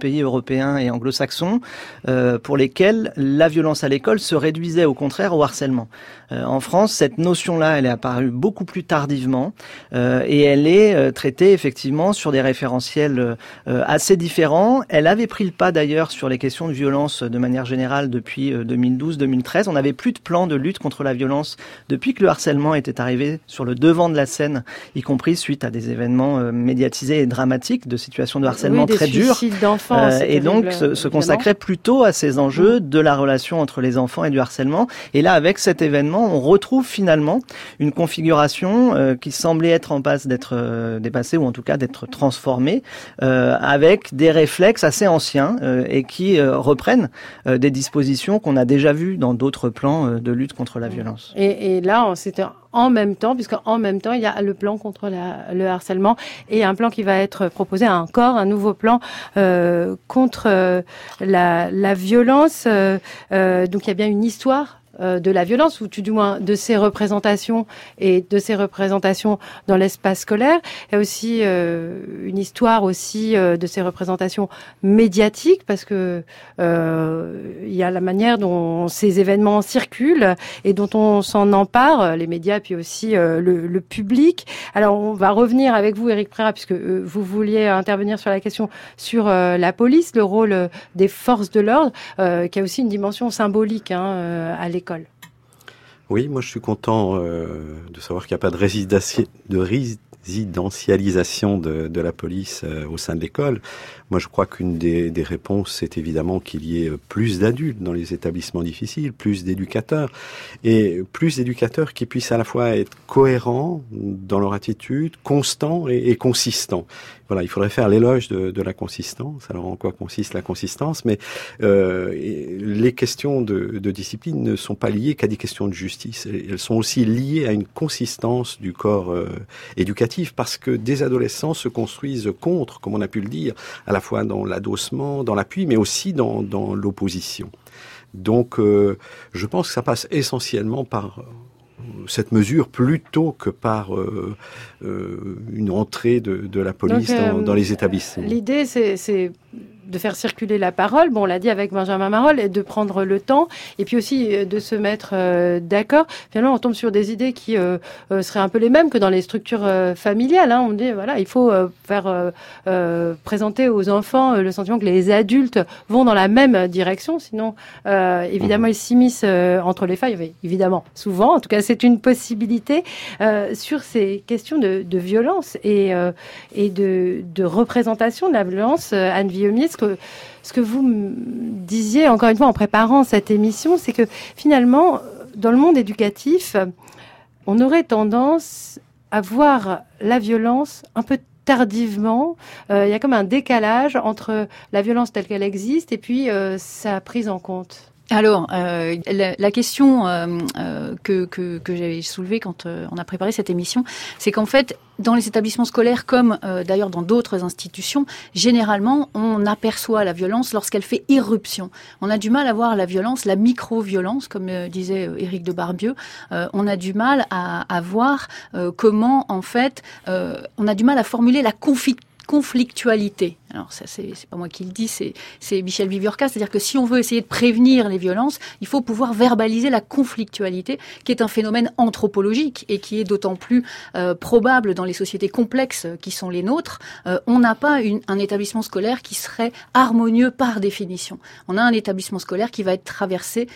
Speaker 4: pays européens et anglo-saxons euh, pour lesquels la violence à l'école se réduisait au contraire au harcèlement. Euh, en France, cette notion-là, elle est apparue beaucoup plus tardivement euh, et elle est euh, traitée effectivement sur des référentiels euh, assez différents. Elle avait pris le pas d'ailleurs sur les questions de violence de manière générale depuis euh, deux mille douze deux mille treize. On n'avait plus de plan de lutte contre la violence depuis que le harcèlement était arrivé sur le devant de la scène, y compris suite à des événements euh, médiatisés et dramatiques de situations de harcèlement
Speaker 2: oui,
Speaker 4: très dures.
Speaker 2: d'enfants, euh,
Speaker 4: et donc se, se consacrait plutôt à ces enjeux de la relation entre les enfants et du harcèlement. Et là, avec cet événement, on retrouve finalement une configuration euh, qui semblait être en passe d'être euh, dépassée ou en tout cas d'être transformée euh, avec des réflexes assez anciens euh, et qui euh, reprennent euh, des dispositions qu'on a déjà vues dans d'autres plans euh, de lutte contre la violence.
Speaker 2: Et, et là, c'était en même temps, puisque en même temps, il y a le plan contre la, le harcèlement et un plan qui va être proposé encore, un nouveau plan euh, contre euh, la, la violence. Euh, euh, donc, il y a bien une histoire euh, de la violence, ou tout du moins de ses représentations et de ses représentations dans l'espace scolaire. Il y a aussi euh, une histoire aussi euh, de ses représentations médiatiques, parce que euh, il y a la manière dont ces événements circulent et dont on s'en empare, les médias, puis aussi euh, le, le public. Alors, on va revenir avec vous, Éric Préra, puisque euh, vous vouliez intervenir sur la question sur euh, la police, le rôle euh, des forces de l'ordre, euh, qui a aussi une dimension symbolique hein, euh, à l'école.
Speaker 1: Oui, moi je suis content euh, de savoir qu'il n'y a pas de, résidenci- de résidentialisation de, de la police euh, au sein de l'école. Moi je crois qu'une des, des réponses, c'est évidemment qu'il y ait plus d'adultes dans les établissements difficiles, plus d'éducateurs, et plus d'éducateurs qui puissent à la fois être cohérents dans leur attitude, constants et, et consistants. Voilà, il faudrait faire l'éloge de, de la consistance. Alors, en quoi consiste la consistance? Mais euh, les questions de, de discipline ne sont pas liées qu'à des questions de justice. Elles sont aussi liées à une consistance du corps euh, éducatif, parce que des adolescents se construisent contre, comme on a pu le dire, à la fois dans l'adossement, dans l'appui, mais aussi dans, dans l'opposition. Donc, euh, je pense que ça passe essentiellement par cette mesure plutôt que par euh, euh, une entrée de, de la police Donc, euh, dans, dans les établissements.
Speaker 2: L'idée, c'est, c'est de faire circuler la parole, bon, on l'a dit avec Benjamin Marolles, et de prendre le temps, et puis aussi de se mettre euh, d'accord. Finalement, on tombe sur des idées qui euh, euh, seraient un peu les mêmes que dans les structures euh, familiales. Hein. On dit, voilà, il faut euh, faire euh, euh, présenter aux enfants euh, le sentiment que les adultes vont dans la même direction, sinon, euh, évidemment, mmh. ils s'immiscent euh, entre les failles. Oui, évidemment, souvent, en tout cas, c'est une possibilité euh, sur ces questions de, de violence et, euh, et de, de représentation de la violence. Euh, Anne Villemier, ce que, ce que vous me disiez, encore une fois, en préparant cette émission, c'est que finalement, dans le monde éducatif, on aurait tendance à voir la violence un peu tardivement. Euh, il y a comme un décalage entre la violence telle qu'elle existe et puis euh, sa prise en compte.
Speaker 6: Alors, euh, la, la question euh, euh, que, que, que j'avais soulevée quand euh, on a préparé cette émission, c'est qu'en fait, dans les établissements scolaires, comme euh, d'ailleurs dans d'autres institutions, généralement, on aperçoit la violence lorsqu'elle fait irruption. On a du mal à voir la violence, la micro-violence, comme euh, disait euh, Éric de Barbieux. Euh, on a du mal à, à voir euh, comment, en fait, euh, on a du mal à formuler la conflit conflictualité. Alors ça, c'est, c'est pas moi qui le dis, c'est, c'est Michel Viviorca. C'est-à-dire que si on veut essayer de prévenir les violences, il faut pouvoir verbaliser la conflictualité, qui est un phénomène anthropologique et qui est d'autant plus euh, probable dans les sociétés complexes qui sont les nôtres. Euh, on n'a pas une, un établissement scolaire qui serait harmonieux par définition. On a un établissement scolaire qui va être traversé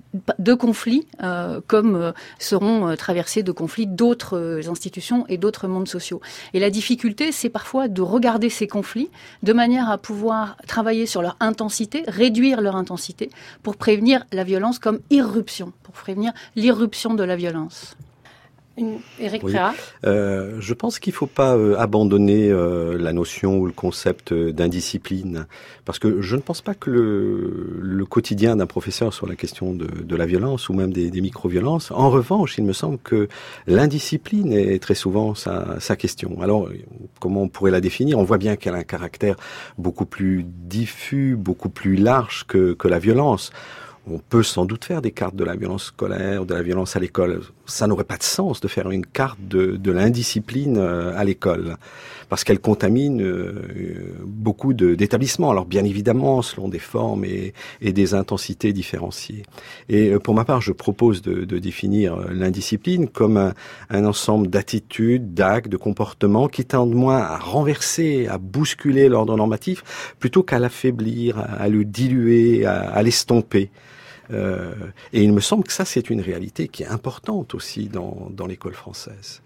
Speaker 6: de conflits, euh, comme euh, seront euh, traversés de conflits d'autres euh, institutions et d'autres mondes sociaux. Et la difficulté, c'est parfois de regarder ces conflits de manière à pouvoir travailler sur leur intensité, réduire leur intensité, pour prévenir la violence comme irruption, pour prévenir l'irruption de la violence.
Speaker 2: Une... Éric
Speaker 1: oui.
Speaker 2: Préra.
Speaker 1: Euh, je pense qu'il ne faut pas euh, abandonner euh, la notion ou le concept euh, d'indiscipline, parce que je ne pense pas que le, le quotidien d'un professeur sur la question de, de la violence ou même des, des micro-violences, en revanche, il me semble que l'indiscipline est très souvent sa, sa question. Alors, comment on pourrait la définir? On voit bien qu'elle a un caractère beaucoup plus diffus, beaucoup plus large que, que la violence. On peut sans doute faire des cartes de la violence scolaire, de la violence à l'école. Ça n'aurait pas de sens de faire une carte de, de l'indiscipline à l'école, parce qu'elle contamine beaucoup de, d'établissements. Alors bien évidemment, selon des formes et, et des intensités différenciées. Et pour ma part, je propose de, de définir l'indiscipline comme un, un ensemble d'attitudes, d'actes, de comportements qui tendent moins à renverser, à bousculer l'ordre normatif, plutôt qu'à l'affaiblir, à, à le diluer, à, à l'estomper. Euh, et il me semble que ça, c'est une réalité qui est importante aussi dans, dans l'école française.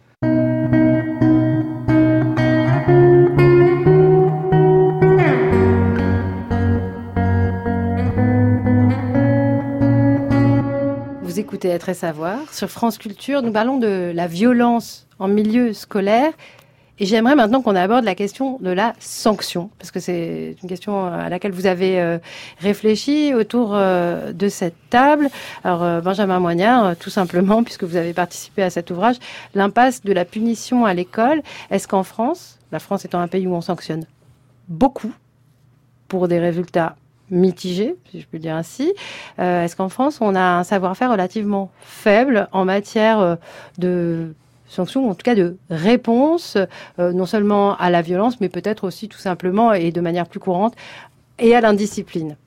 Speaker 2: Vous écoutez Être et Savoir. Sur France Culture, nous parlons de la violence en milieu scolaire. Et j'aimerais maintenant qu'on aborde la question de la sanction, parce que c'est une question à laquelle vous avez euh, réfléchi autour euh, de cette table. Alors, euh, Benjamin Moignard, euh, tout simplement, puisque vous avez participé à cet ouvrage, l'impasse de la punition à l'école. Est-ce qu'en France, la France étant un pays où on sanctionne beaucoup pour des résultats mitigés, si je peux dire ainsi, euh, est-ce qu'en France, on a un savoir-faire relativement faible en matière euh, de sanctions, ou en tout cas de réponse, euh, non seulement à la violence, mais peut-être aussi tout simplement et de manière plus courante, et à l'indiscipline?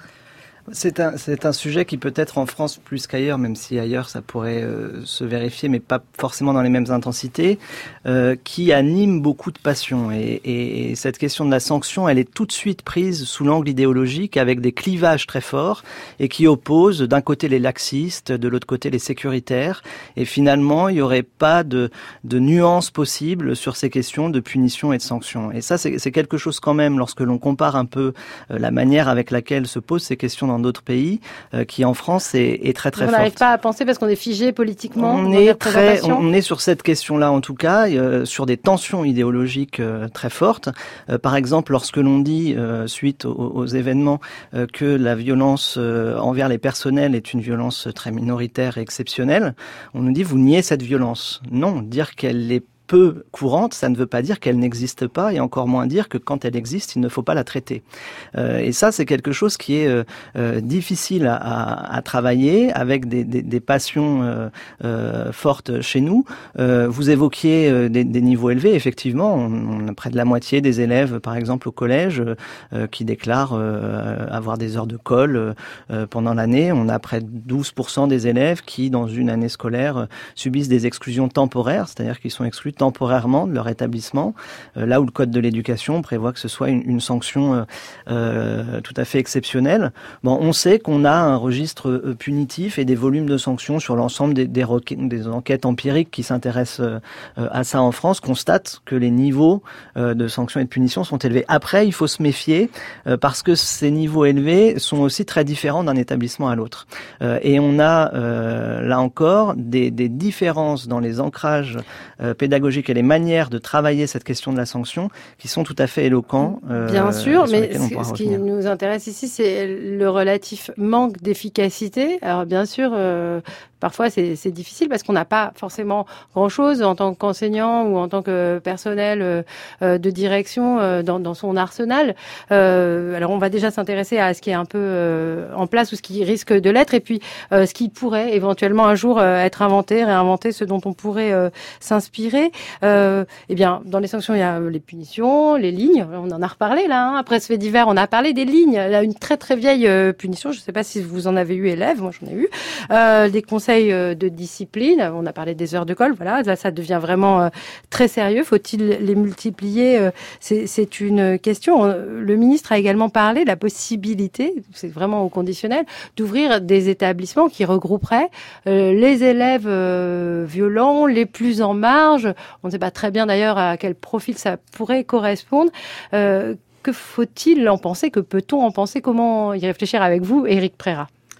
Speaker 4: C'est un, c'est un sujet qui peut être en France plus qu'ailleurs, même si ailleurs ça pourrait euh, se vérifier, mais pas forcément dans les mêmes intensités, euh, qui anime beaucoup de passions. Et, et, et cette question de la sanction, elle est tout de suite prise sous l'angle idéologique, avec des clivages très forts, et qui opposent d'un côté les laxistes, de l'autre côté les sécuritaires. Et finalement, il n'y aurait pas de, de nuance possible sur ces questions de punition et de sanction. Et ça, c'est, c'est quelque chose quand même, lorsque l'on compare un peu euh, la manière avec laquelle se posent ces questions dans d'autres pays, euh, qui en France est, est très très forte.
Speaker 2: On n'arrive pas à penser parce qu'on est figé politiquement.
Speaker 4: On est très, on est sur cette question-là en tout cas, euh, sur des tensions idéologiques euh, très fortes. Euh, par exemple, lorsque l'on dit euh, suite aux, aux événements euh, que la violence euh, envers les personnels est une violence très minoritaire et exceptionnelle, on nous dit vous niez cette violence. Non, dire qu'elle est peu courante, ça ne veut pas dire qu'elle n'existe pas, et encore moins dire que quand elle existe, il ne faut pas la traiter. Euh, et ça, c'est quelque chose qui est euh, euh, difficile à, à, à travailler, avec des, des, des passions euh, euh, fortes chez nous. Euh, vous évoquiez euh, des, des niveaux élevés, effectivement. On, on a près de la moitié des élèves, par exemple au collège, euh, qui déclarent euh, avoir des heures de colle euh, pendant l'année. On a près de douze pour cent des élèves qui, dans une année scolaire, euh, subissent des exclusions temporaires, c'est-à-dire qu'ils sont exclus temporairement de leur établissement, euh, là où le code de l'éducation prévoit que ce soit une, une sanction euh, euh, tout à fait exceptionnelle. Bon, on sait qu'on a un registre euh, punitif et des volumes de sanctions sur l'ensemble des, des, requ- des enquêtes empiriques qui s'intéressent euh, à ça en France, constatent que les niveaux euh, de sanctions et de punitions sont élevés. Après, il faut se méfier euh, parce que ces niveaux élevés sont aussi très différents d'un établissement à l'autre. Euh, et on a, euh, là encore, des, des différences dans les ancrages euh, pédagogiques et les manières de travailler cette question de la sanction qui sont tout à fait éloquents.
Speaker 2: Euh, Bien sûr, mais ce, ce qui nous intéresse ici, c'est le relatif manque d'efficacité. Alors bien sûr, euh, parfois c'est, c'est difficile parce qu'on n'a pas forcément grand-chose en tant qu'enseignant ou en tant que personnel euh, de direction euh, dans, dans son arsenal. Euh, alors on va déjà s'intéresser à ce qui est un peu euh, en place ou ce qui risque de l'être, et puis euh, ce qui pourrait éventuellement un jour euh, être inventé, réinventé, ce dont on pourrait euh, s'inspirer. Euh, eh bien, dans les sanctions, il y a les punitions, les lignes. On en a reparlé là. Hein. Après ce fait divers, on a parlé des lignes. Il y a une très très vieille euh, punition. Je ne sais pas si vous en avez eu élève. Moi, j'en ai eu. Euh, des conseils euh, de discipline. On a parlé des heures de colle. Voilà, là, ça devient vraiment euh, très sérieux. Faut-il les multiplier euh, c'est, c'est une question. Le ministre a également parlé de la possibilité, c'est vraiment au conditionnel, d'ouvrir des établissements qui regrouperaient euh, les élèves euh, violents, les plus en marge. On ne sait pas très bien d'ailleurs à quel profil ça pourrait correspondre. Euh, que faut-il en penser? Que peut-on en penser? Comment y réfléchir avec vous, Éric Prérat?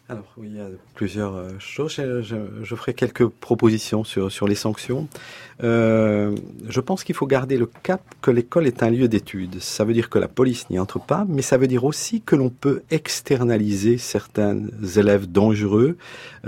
Speaker 1: Alors, oui, il y a plusieurs choses. Je, je, je ferai quelques propositions sur, sur les sanctions. Euh, je pense qu'il faut garder le cap que l'école est un lieu d'études. Ça veut dire que la police n'y entre pas, mais ça veut dire aussi que l'on peut externaliser certains élèves dangereux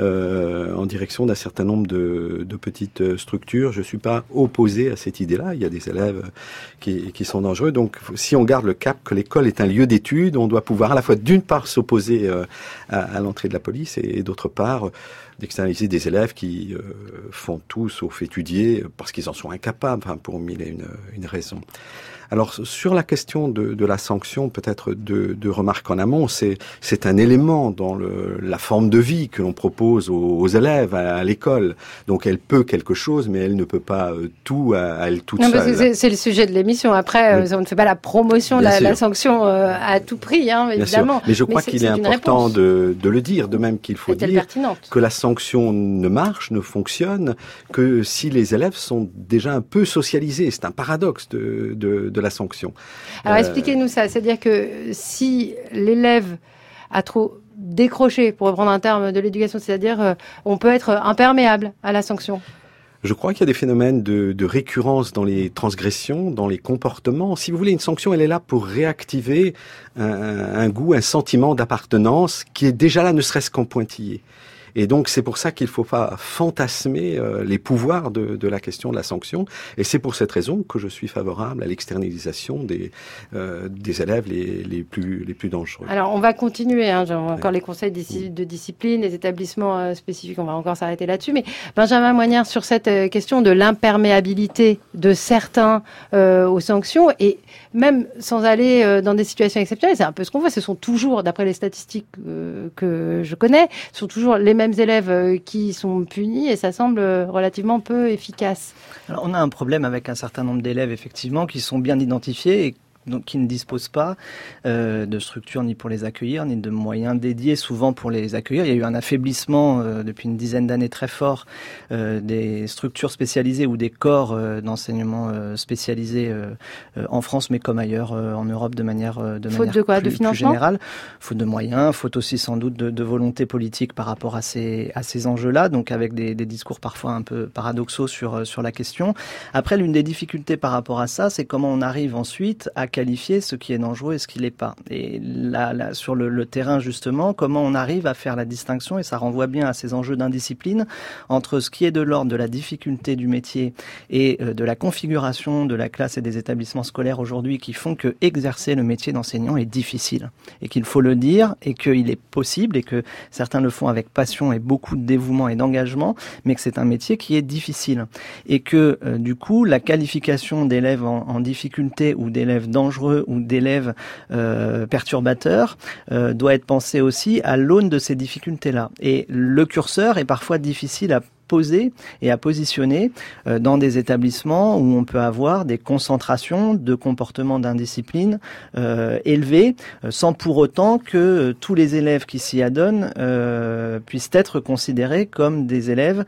Speaker 1: euh, en direction d'un certain nombre de, de petites structures. Je suis pas opposé à cette idée-là. Il y a des élèves qui, qui sont dangereux. Donc, si on garde le cap que l'école est un lieu d'études, on doit pouvoir à la fois d'une part s'opposer euh, à, à l'entrée de la police et, et d'autre part d'externaliser des élèves qui euh, font tout sauf étudier parce qu'ils en sont incapables, enfin, pour mille et une, une raisons. Alors, sur la question de, de la sanction, peut-être deux, deux remarques en amont. C'est, c'est un élément dans le, la forme de vie que l'on propose aux, aux élèves à, à l'école. Donc, elle peut quelque chose, mais elle ne peut pas euh, tout à, à elle toute
Speaker 2: non,
Speaker 1: seule.
Speaker 2: Parce que c'est, c'est le sujet de l'émission. Après,
Speaker 1: oui.
Speaker 2: euh, on ne fait pas la promotion de la, la sanction euh, à tout prix, hein, évidemment.
Speaker 1: Mais je crois mais qu'il est, est important de, de le dire, de même qu'il faut
Speaker 2: Est-elle
Speaker 1: dire
Speaker 2: pertinente
Speaker 1: que la sanction ne marche, ne fonctionne que si les élèves sont déjà un peu socialisés. C'est un paradoxe de, de, de la sanction.
Speaker 2: Alors
Speaker 1: euh...
Speaker 2: expliquez-nous ça, c'est-à-dire que si l'élève a trop décroché, pour reprendre un terme de l'éducation, c'est-à-dire euh, on peut être imperméable à la sanction.
Speaker 1: Je crois qu'il y a des phénomènes de, de récurrence dans les transgressions, dans les comportements. Si vous voulez, une sanction, elle est là pour réactiver un, un goût, un sentiment d'appartenance qui est déjà là, ne serait-ce qu'en pointillé. Et donc, c'est pour ça qu'il ne faut pas fantasmer euh, les pouvoirs de, de la question de la sanction. Et c'est pour cette raison que je suis favorable à l'externalisation des, euh, des élèves les, les, plus, les plus dangereux.
Speaker 2: Alors, on va continuer. Hein, encore ouais. les conseils de discipline, les établissements euh, spécifiques, on va encore s'arrêter là-dessus. Mais Benjamin Moignard, sur cette euh, question de l'imperméabilité de certains euh, aux sanctions, et même sans aller euh, dans des situations exceptionnelles, c'est un peu ce qu'on voit. Ce sont toujours, d'après les statistiques euh, que je connais, ce sont toujours les mêmes élèves qui sont punis et ça semble relativement peu efficace.
Speaker 4: Alors, on a un problème avec un certain nombre d'élèves, effectivement, qui sont bien identifiés et donc qui ne disposent pas euh, de structures ni pour les accueillir, ni de moyens dédiés souvent pour les accueillir. Il y a eu un affaiblissement euh, depuis une dizaine d'années très fort euh, des structures spécialisées ou des corps euh, d'enseignement euh, spécialisés euh, euh, en France, mais comme ailleurs euh, en Europe de manière, euh, de
Speaker 2: faute
Speaker 4: manière
Speaker 2: de quoi,
Speaker 4: plus,
Speaker 2: de financement
Speaker 4: plus générale. Faute de moyens, faute aussi sans doute de, de volonté politique par rapport à ces, à ces enjeux-là, donc avec des, des discours parfois un peu paradoxaux sur, sur la question. Après, l'une des difficultés par rapport à ça, c'est comment on arrive ensuite à qualifier ce qui est dangereux et ce qui l'est pas. Et là, là sur le, le terrain justement, comment on arrive à faire la distinction, et ça renvoie bien à ces enjeux d'indiscipline, entre ce qui est de l'ordre de la difficulté du métier et euh, de la configuration de la classe et des établissements scolaires aujourd'hui qui font que exercer le métier d'enseignant est difficile. Et qu'il faut le dire, et qu'il est possible, et que certains le font avec passion et beaucoup de dévouement et d'engagement, mais que c'est un métier qui est difficile. Et que euh, du coup, la qualification d'élèves en, en difficulté ou d'élèves dangereux ou d'élèves euh, perturbateurs euh, doit être pensée aussi à l'aune de ces difficultés-là. Et le curseur est parfois difficile à poser et à positionner euh, dans des établissements où on peut avoir des concentrations de comportements d'indiscipline euh, élevés, euh, sans pour autant que euh, tous les élèves qui s'y adonnent euh, puissent être considérés comme des élèves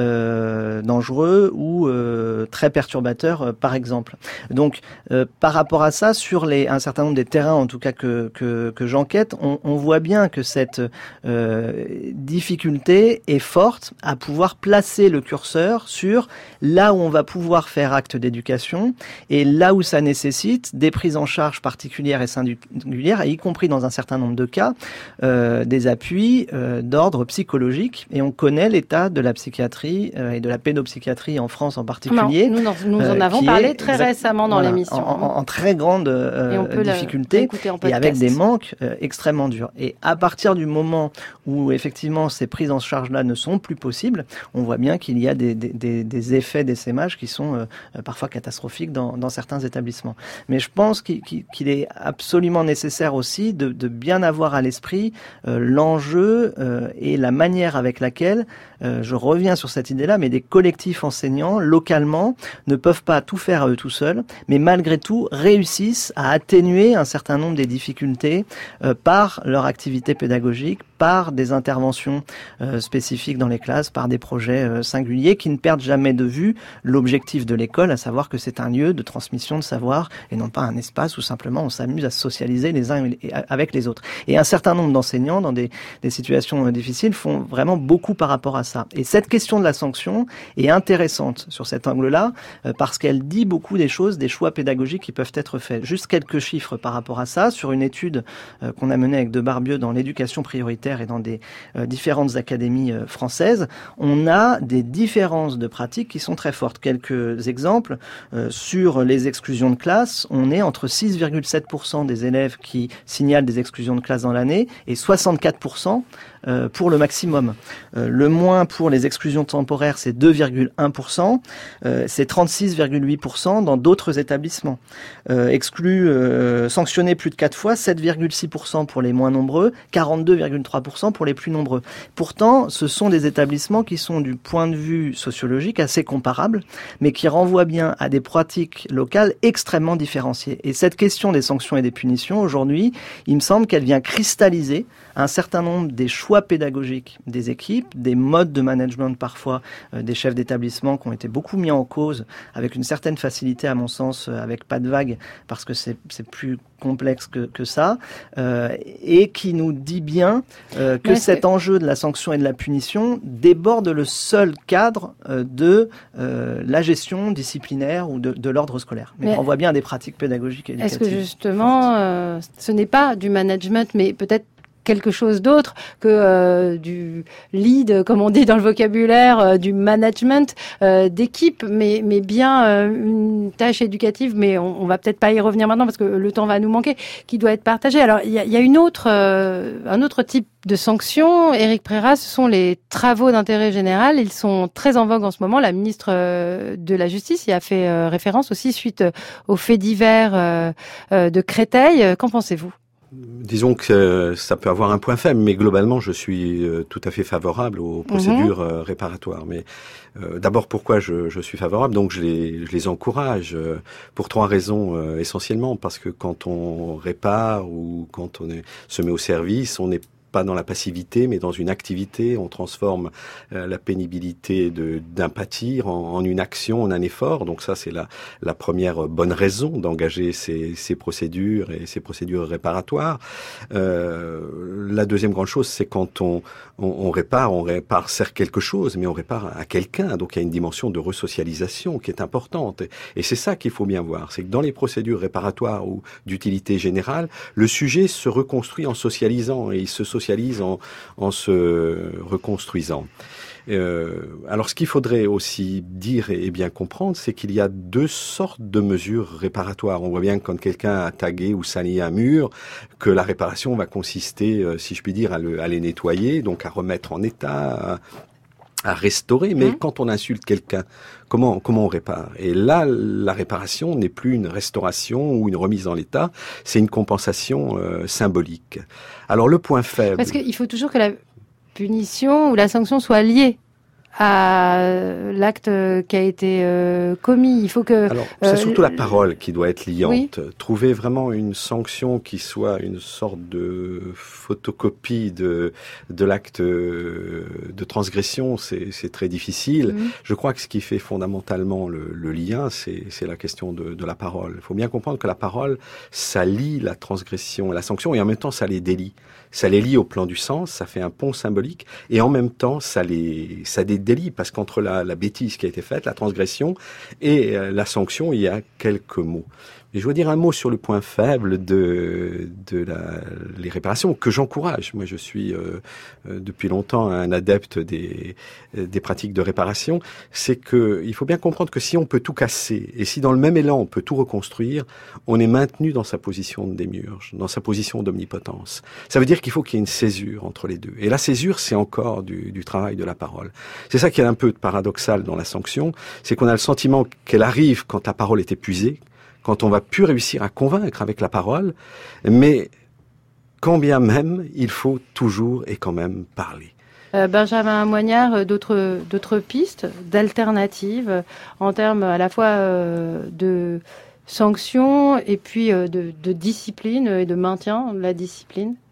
Speaker 4: euh, dangereux ou euh, très perturbateurs, euh, par exemple. Donc, euh, par rapport à ça, sur les, un certain nombre des terrains, en tout cas que, que, que j'enquête, on, on voit bien que cette euh, difficulté est forte à pouvoir placer le curseur sur là où on va pouvoir faire acte d'éducation et là où ça nécessite des prises en charge particulières et singulières, y compris dans un certain nombre de cas, euh, des appuis euh, d'ordre psychologique. Et on connaît l'état de la psychiatrie euh, et de la pédopsychiatrie en France en particulier.
Speaker 2: Non, nous, en, nous en avons euh, parlé très exact, récemment dans voilà, l'émission.
Speaker 4: En, en, en très grande euh, difficulté et avec des manques euh, extrêmement durs. Et à partir du moment où effectivement ces prises en charge-là ne sont plus possibles, on voit bien qu'il y a des, des, des effets d'essaimage qui sont euh, parfois catastrophiques dans, dans certains établissements. Mais je pense qu'il, qu'il est absolument nécessaire aussi de, de bien avoir à l'esprit euh, l'enjeu euh, et la manière avec laquelle, euh, je reviens sur cette idée-là, mais des collectifs enseignants, localement, ne peuvent pas tout faire à eux tout seuls, mais malgré tout réussissent à atténuer un certain nombre des difficultés euh, par leur activité pédagogique, par des interventions euh, spécifiques dans les classes, par des projets projet euh, singulier, qui ne perdent jamais de vue l'objectif de l'école, à savoir que c'est un lieu de transmission de savoir et non pas un espace où simplement on s'amuse à se socialiser les uns avec les autres. Et un certain nombre d'enseignants, dans des, des situations euh, difficiles, font vraiment beaucoup par rapport à ça. Et cette question de la sanction est intéressante sur cet angle-là, euh, parce qu'elle dit beaucoup des choses, des choix pédagogiques qui peuvent être faits. Juste quelques chiffres par rapport à ça, sur une étude euh, qu'on a menée avec De Barbieux dans l'éducation prioritaire et dans des euh, différentes académies euh, françaises, on a des différences de pratiques qui sont très fortes. Quelques exemples, euh, sur les exclusions de classe, on est entre six virgule sept pour cent des élèves qui signalent des exclusions de classe dans l'année et soixante-quatre pour cent euh, pour le maximum. Euh, le moins pour les exclusions temporaires, c'est deux virgule un pour cent, euh, c'est trente-six virgule huit pour cent dans d'autres établissements. Euh, exclus, euh, sanctionnés plus de quatre fois, sept virgule six pour cent pour les moins nombreux, quarante-deux virgule trois pour cent pour les plus nombreux. Pourtant, ce sont des établissements qui sont du point de vue sociologique assez comparables, mais qui renvoient bien à des pratiques locales extrêmement différenciées. Et cette question des sanctions et des punitions, aujourd'hui, il me semble qu'elle vient cristalliser un certain nombre des choix pédagogiques des équipes, des modes de management parfois euh, des chefs d'établissement qui ont été beaucoup mis en cause avec une certaine facilité à mon sens, euh, avec pas de vague, parce que c'est, c'est plus complexe que, que ça, euh, et qui nous dit bien euh, que cet que... enjeu de la sanction et de la punition déborde le seul cadre euh, de euh, la gestion disciplinaire ou de, de l'ordre scolaire. Mais, mais on voit bien des pratiques pédagogiques et éducatives.
Speaker 2: Est-ce que justement, euh, ce n'est pas du management, mais peut-être quelque chose d'autre que euh, du lead, comme on dit dans le vocabulaire, euh, du management euh, d'équipe, mais, mais bien euh, une tâche éducative, mais on, on va peut-être pas y revenir maintenant parce que le temps va nous manquer, qui doit être partagée. Alors, il y a, y a une autre, euh, un autre type de sanctions. Éric Préra, ce sont les travaux d'intérêt général. Ils sont très en vogue en ce moment. La ministre euh, de la Justice y a fait euh, référence aussi suite aux faits divers euh, euh, de Créteil. Qu'en pensez-vous ?
Speaker 1: Disons que euh, ça peut avoir un point faible, mais globalement, je suis euh, tout à fait favorable aux procédures euh, réparatoires. Mais euh, d'abord, pourquoi je, je suis favorable ? Donc, je les, je les encourage euh, pour trois raisons euh, essentiellement. Parce que quand on répare ou quand on est, se met au service, on n'est pas dans la passivité, mais dans une activité. On transforme euh, la pénibilité de, d'un pâtir en, en une action, en un effort. Donc ça, c'est la, la première bonne raison d'engager ces, ces procédures et ces procédures réparatoires. Euh, la deuxième grande chose, c'est quand on, on, on répare, on répare certes quelque chose, mais on répare à quelqu'un. Donc il y a une dimension de resocialisation qui est importante. Et, et c'est ça qu'il faut bien voir. C'est que dans les procédures réparatoires ou d'utilité générale, le sujet se reconstruit en socialisant et il se socialise En, en se reconstruisant. Euh, alors, ce qu'il faudrait aussi dire et bien comprendre, c'est qu'il y a deux sortes de mesures réparatoires. On voit bien que quand quelqu'un a tagué ou sali un mur, que la réparation va consister, euh, si je puis dire, à, le, à les nettoyer, donc à remettre en état, à, à restaurer. Mais mmh. quand on insulte quelqu'un, comment comment on répare ? Et là, la réparation n'est plus une restauration ou une remise en l'état, c'est une compensation euh, symbolique. Alors le point faible...
Speaker 2: Parce qu'il faut toujours que la punition ou la sanction soit liée à l'acte qui a été euh, commis. Il faut que...
Speaker 1: Alors, c'est
Speaker 2: euh,
Speaker 1: surtout la parole qui doit être liante.
Speaker 2: Oui.
Speaker 1: Trouver vraiment une sanction qui soit une sorte de photocopie de, de l'acte de transgression, c'est, c'est très difficile. Mmh. Je crois que ce qui fait fondamentalement le, le lien, c'est, c'est la question de, de la parole. Il faut bien comprendre que la parole, ça lie la transgression et la sanction, et en même temps, ça les délie. Ça les lie au plan du sens, ça fait un pont symbolique, et en même temps, ça les, ça les délie, parce qu'entre la, la bêtise qui a été faite, la transgression, et euh, la sanction, il y a quelques mots. Et je veux dire un mot sur le point faible de, de la, les réparations, que j'encourage. Moi, je suis euh, euh, depuis longtemps un adepte des, des pratiques de réparation. C'est que il faut bien comprendre que si on peut tout casser, et si dans le même élan on peut tout reconstruire, on est maintenu dans sa position de démiurge, dans sa position d'omnipotence. Ça veut dire qu'il faut qu'il y ait une césure entre les deux. Et la césure, c'est encore du, du travail de la parole. C'est ça qui est un peu paradoxal dans la sanction, c'est qu'on a le sentiment qu'elle arrive quand la parole est épuisée, quand on va plus réussir à convaincre avec la parole, mais quand bien même, il faut toujours et quand même parler.
Speaker 2: Euh, Benjamin Moignard, d'autres, d'autres pistes, d'alternatives, en termes à la fois euh, de sanctions et puis euh, de, de discipline et de maintien de la discipline ?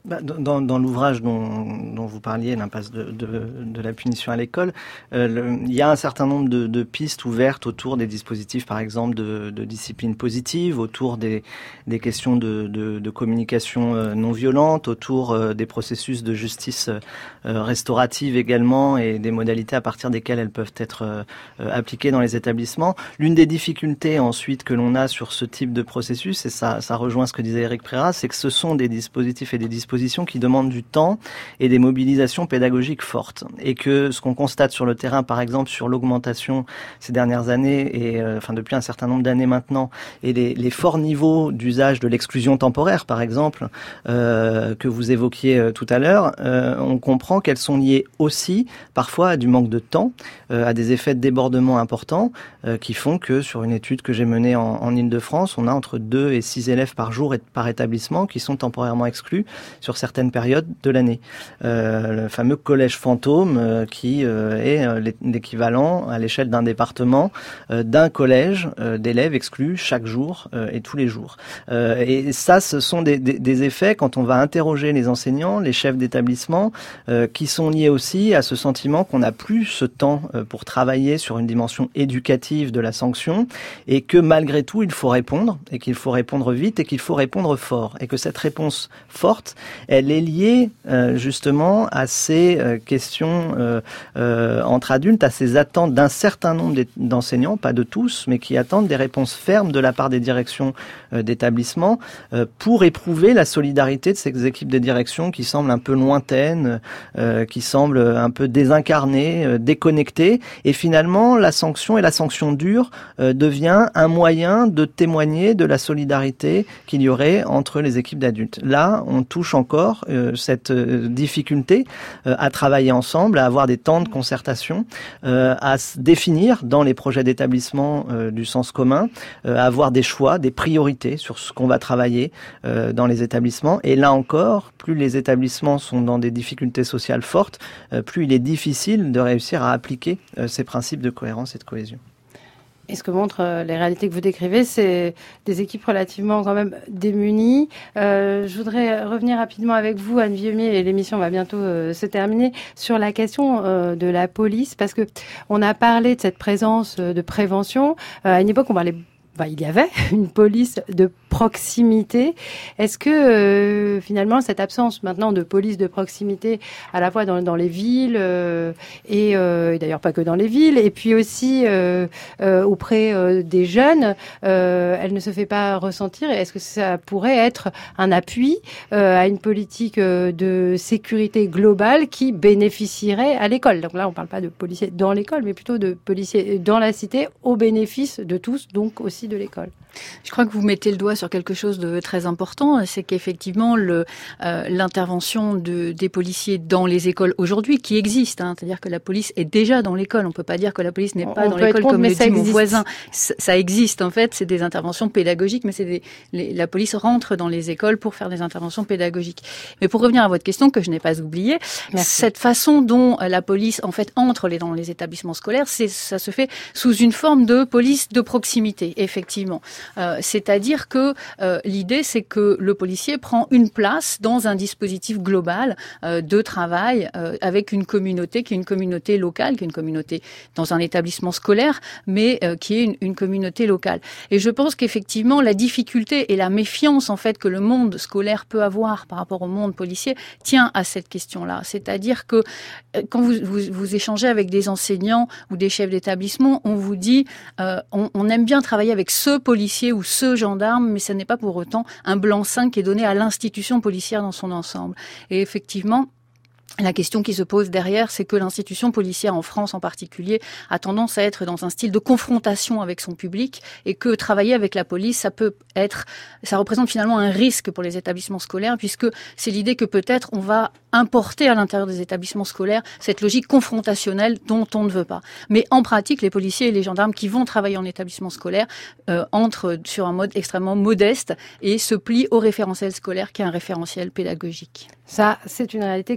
Speaker 4: Bah, dans, dans l'ouvrage dont, dont vous parliez, l'impasse de, de, de la punition à l'école, euh, le, il y a un certain nombre de, de pistes ouvertes autour des dispositifs, par exemple, de, de discipline positive, autour des, des questions de, de, de communication euh, non violente, autour euh, des processus de justice euh, restaurative également et des modalités à partir desquelles elles peuvent être euh, appliquées dans les établissements. L'une des difficultés ensuite que l'on a sur ce type de processus, et ça, ça rejoint ce que disait Éric Préra, c'est que ce sont des dispositifs et des dispositifs qui demandent du temps et des mobilisations pédagogiques fortes. Et que ce qu'on constate sur le terrain, par exemple, sur l'augmentation ces dernières années, et euh, enfin depuis un certain nombre d'années maintenant, et les, les forts niveaux d'usage de l'exclusion temporaire, par exemple, euh, que vous évoquiez euh, tout à l'heure, euh, on comprend qu'elles sont liées aussi, parfois, à du manque de temps, euh, à des effets de débordement importants, euh, qui font que, sur une étude que j'ai menée en, en Île-de-France, on a entre deux et six élèves par jour et par établissement qui sont temporairement exclus sur certaines périodes de l'année. Euh, le fameux collège fantôme euh, qui euh, est euh, l'équivalent à l'échelle d'un département euh, d'un collège euh, d'élèves exclus chaque jour euh, et tous les jours. Euh, et ça, ce sont des, des, des effets, quand on va interroger les enseignants, les chefs d'établissement, euh, qui sont liés aussi à ce sentiment qu'on n'a plus ce temps euh, pour travailler sur une dimension éducative de la sanction et que malgré tout, il faut répondre et qu'il faut répondre vite et qu'il faut répondre fort et que cette réponse forte, elle est liée euh, justement à ces euh, questions euh, euh, entre adultes, à ces attentes d'un certain nombre d'enseignants, pas de tous, mais qui attendent des réponses fermes de la part des directions euh, d'établissement euh, pour éprouver la solidarité de ces équipes de direction qui semblent un peu lointaines, euh, qui semblent un peu désincarnées, euh, déconnectées. Et finalement, la sanction et la sanction dure euh, devient un moyen de témoigner de la solidarité qu'il y aurait entre les équipes d'adultes. Là, on touche encore euh, cette euh, difficulté euh, à travailler ensemble, à avoir des temps de concertation, euh, à se définir dans les projets d'établissement euh, du sens commun, euh, à avoir des choix, des priorités sur ce qu'on va travailler euh, dans les établissements. Et là encore, plus les établissements sont dans des difficultés sociales fortes, euh, plus il est difficile de réussir à appliquer euh, ces principes de cohérence et de cohésion.
Speaker 2: Et ce que montrent euh, les réalités que vous décrivez, c'est des équipes relativement quand même démunies. Euh, je voudrais revenir rapidement avec vous, Anne Villemier, et l'émission va bientôt euh, se terminer, sur la question euh, de la police, parce que on a parlé de cette présence euh, de prévention. Euh, à une époque, on parlait... Bah, il y avait une police de proximité. Est-ce que euh, finalement cette absence maintenant de police de proximité, à la fois dans, dans les villes euh, et, euh, et d'ailleurs pas que dans les villes, et puis aussi euh, euh, auprès euh, des jeunes, euh, elle ne se fait pas ressentir? Et est-ce que ça pourrait être un appui euh, à une politique euh, de sécurité globale qui bénéficierait à l'école? Donc là, on ne parle pas de policiers dans l'école, mais plutôt de policiers dans la cité au bénéfice de tous, donc aussi de l'école.
Speaker 6: Je crois que vous mettez le doigt sur quelque chose de très important, c'est qu'effectivement le, euh, l'intervention de, des policiers dans les écoles aujourd'hui, qui existe, hein, c'est-à-dire que la police est déjà dans l'école, on ne peut pas dire que la police n'est pas on dans l'école comme le dit mon voisin, ça, ça existe en fait, c'est des interventions pédagogiques, mais c'est des, les, la police rentre dans les écoles pour faire des interventions pédagogiques. Mais pour revenir à votre question, que je n'ai pas oubliée, Merci. Cette façon dont la police en fait entre les, dans les établissements scolaires, c'est, ça se fait sous une forme de police de proximité, effectivement. Euh, c'est-à-dire que euh, l'idée, c'est que le policier prend une place dans un dispositif global euh, de travail euh, avec une communauté qui est une communauté locale, qui est une communauté dans un établissement scolaire, mais euh, qui est une, une communauté locale. Et je pense qu'effectivement, la difficulté et la méfiance en fait que le monde scolaire peut avoir par rapport au monde policier tient à cette question-là. C'est-à-dire que euh, quand vous, vous, vous échangez avec des enseignants ou des chefs d'établissement, on vous dit euh, on, on aime bien travailler avec ce policier ou ce gendarme, mais ce n'est pas pour autant un blanc-seing qui est donné à l'institution policière dans son ensemble. Et effectivement, la question qui se pose derrière, c'est que l'institution policière en France en particulier a tendance à être dans un style de confrontation avec son public et que travailler avec la police, ça peut être, ça représente finalement un risque pour les établissements scolaires puisque c'est l'idée que peut-être on va importer à l'intérieur des établissements scolaires cette logique confrontationnelle dont on ne veut pas. Mais en pratique, les policiers et les gendarmes qui vont travailler en établissement scolaire euh, entrent sur un mode extrêmement modeste et se plient au référentiel scolaire qui est un référentiel pédagogique.
Speaker 2: Ça, c'est une réalité que vous avez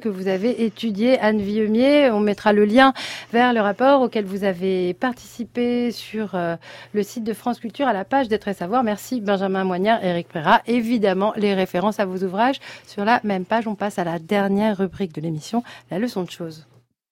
Speaker 2: avez étudié, Anne Villemier. On mettra le lien vers le rapport auquel vous avez participé sur euh, le site de France Culture à la page d'Être et Savoir. Merci Benjamin Moignard, Éric Prérat. Évidemment, les références à vos ouvrages sur la même page. On passe à la dernière rubrique de l'émission, la leçon de choses.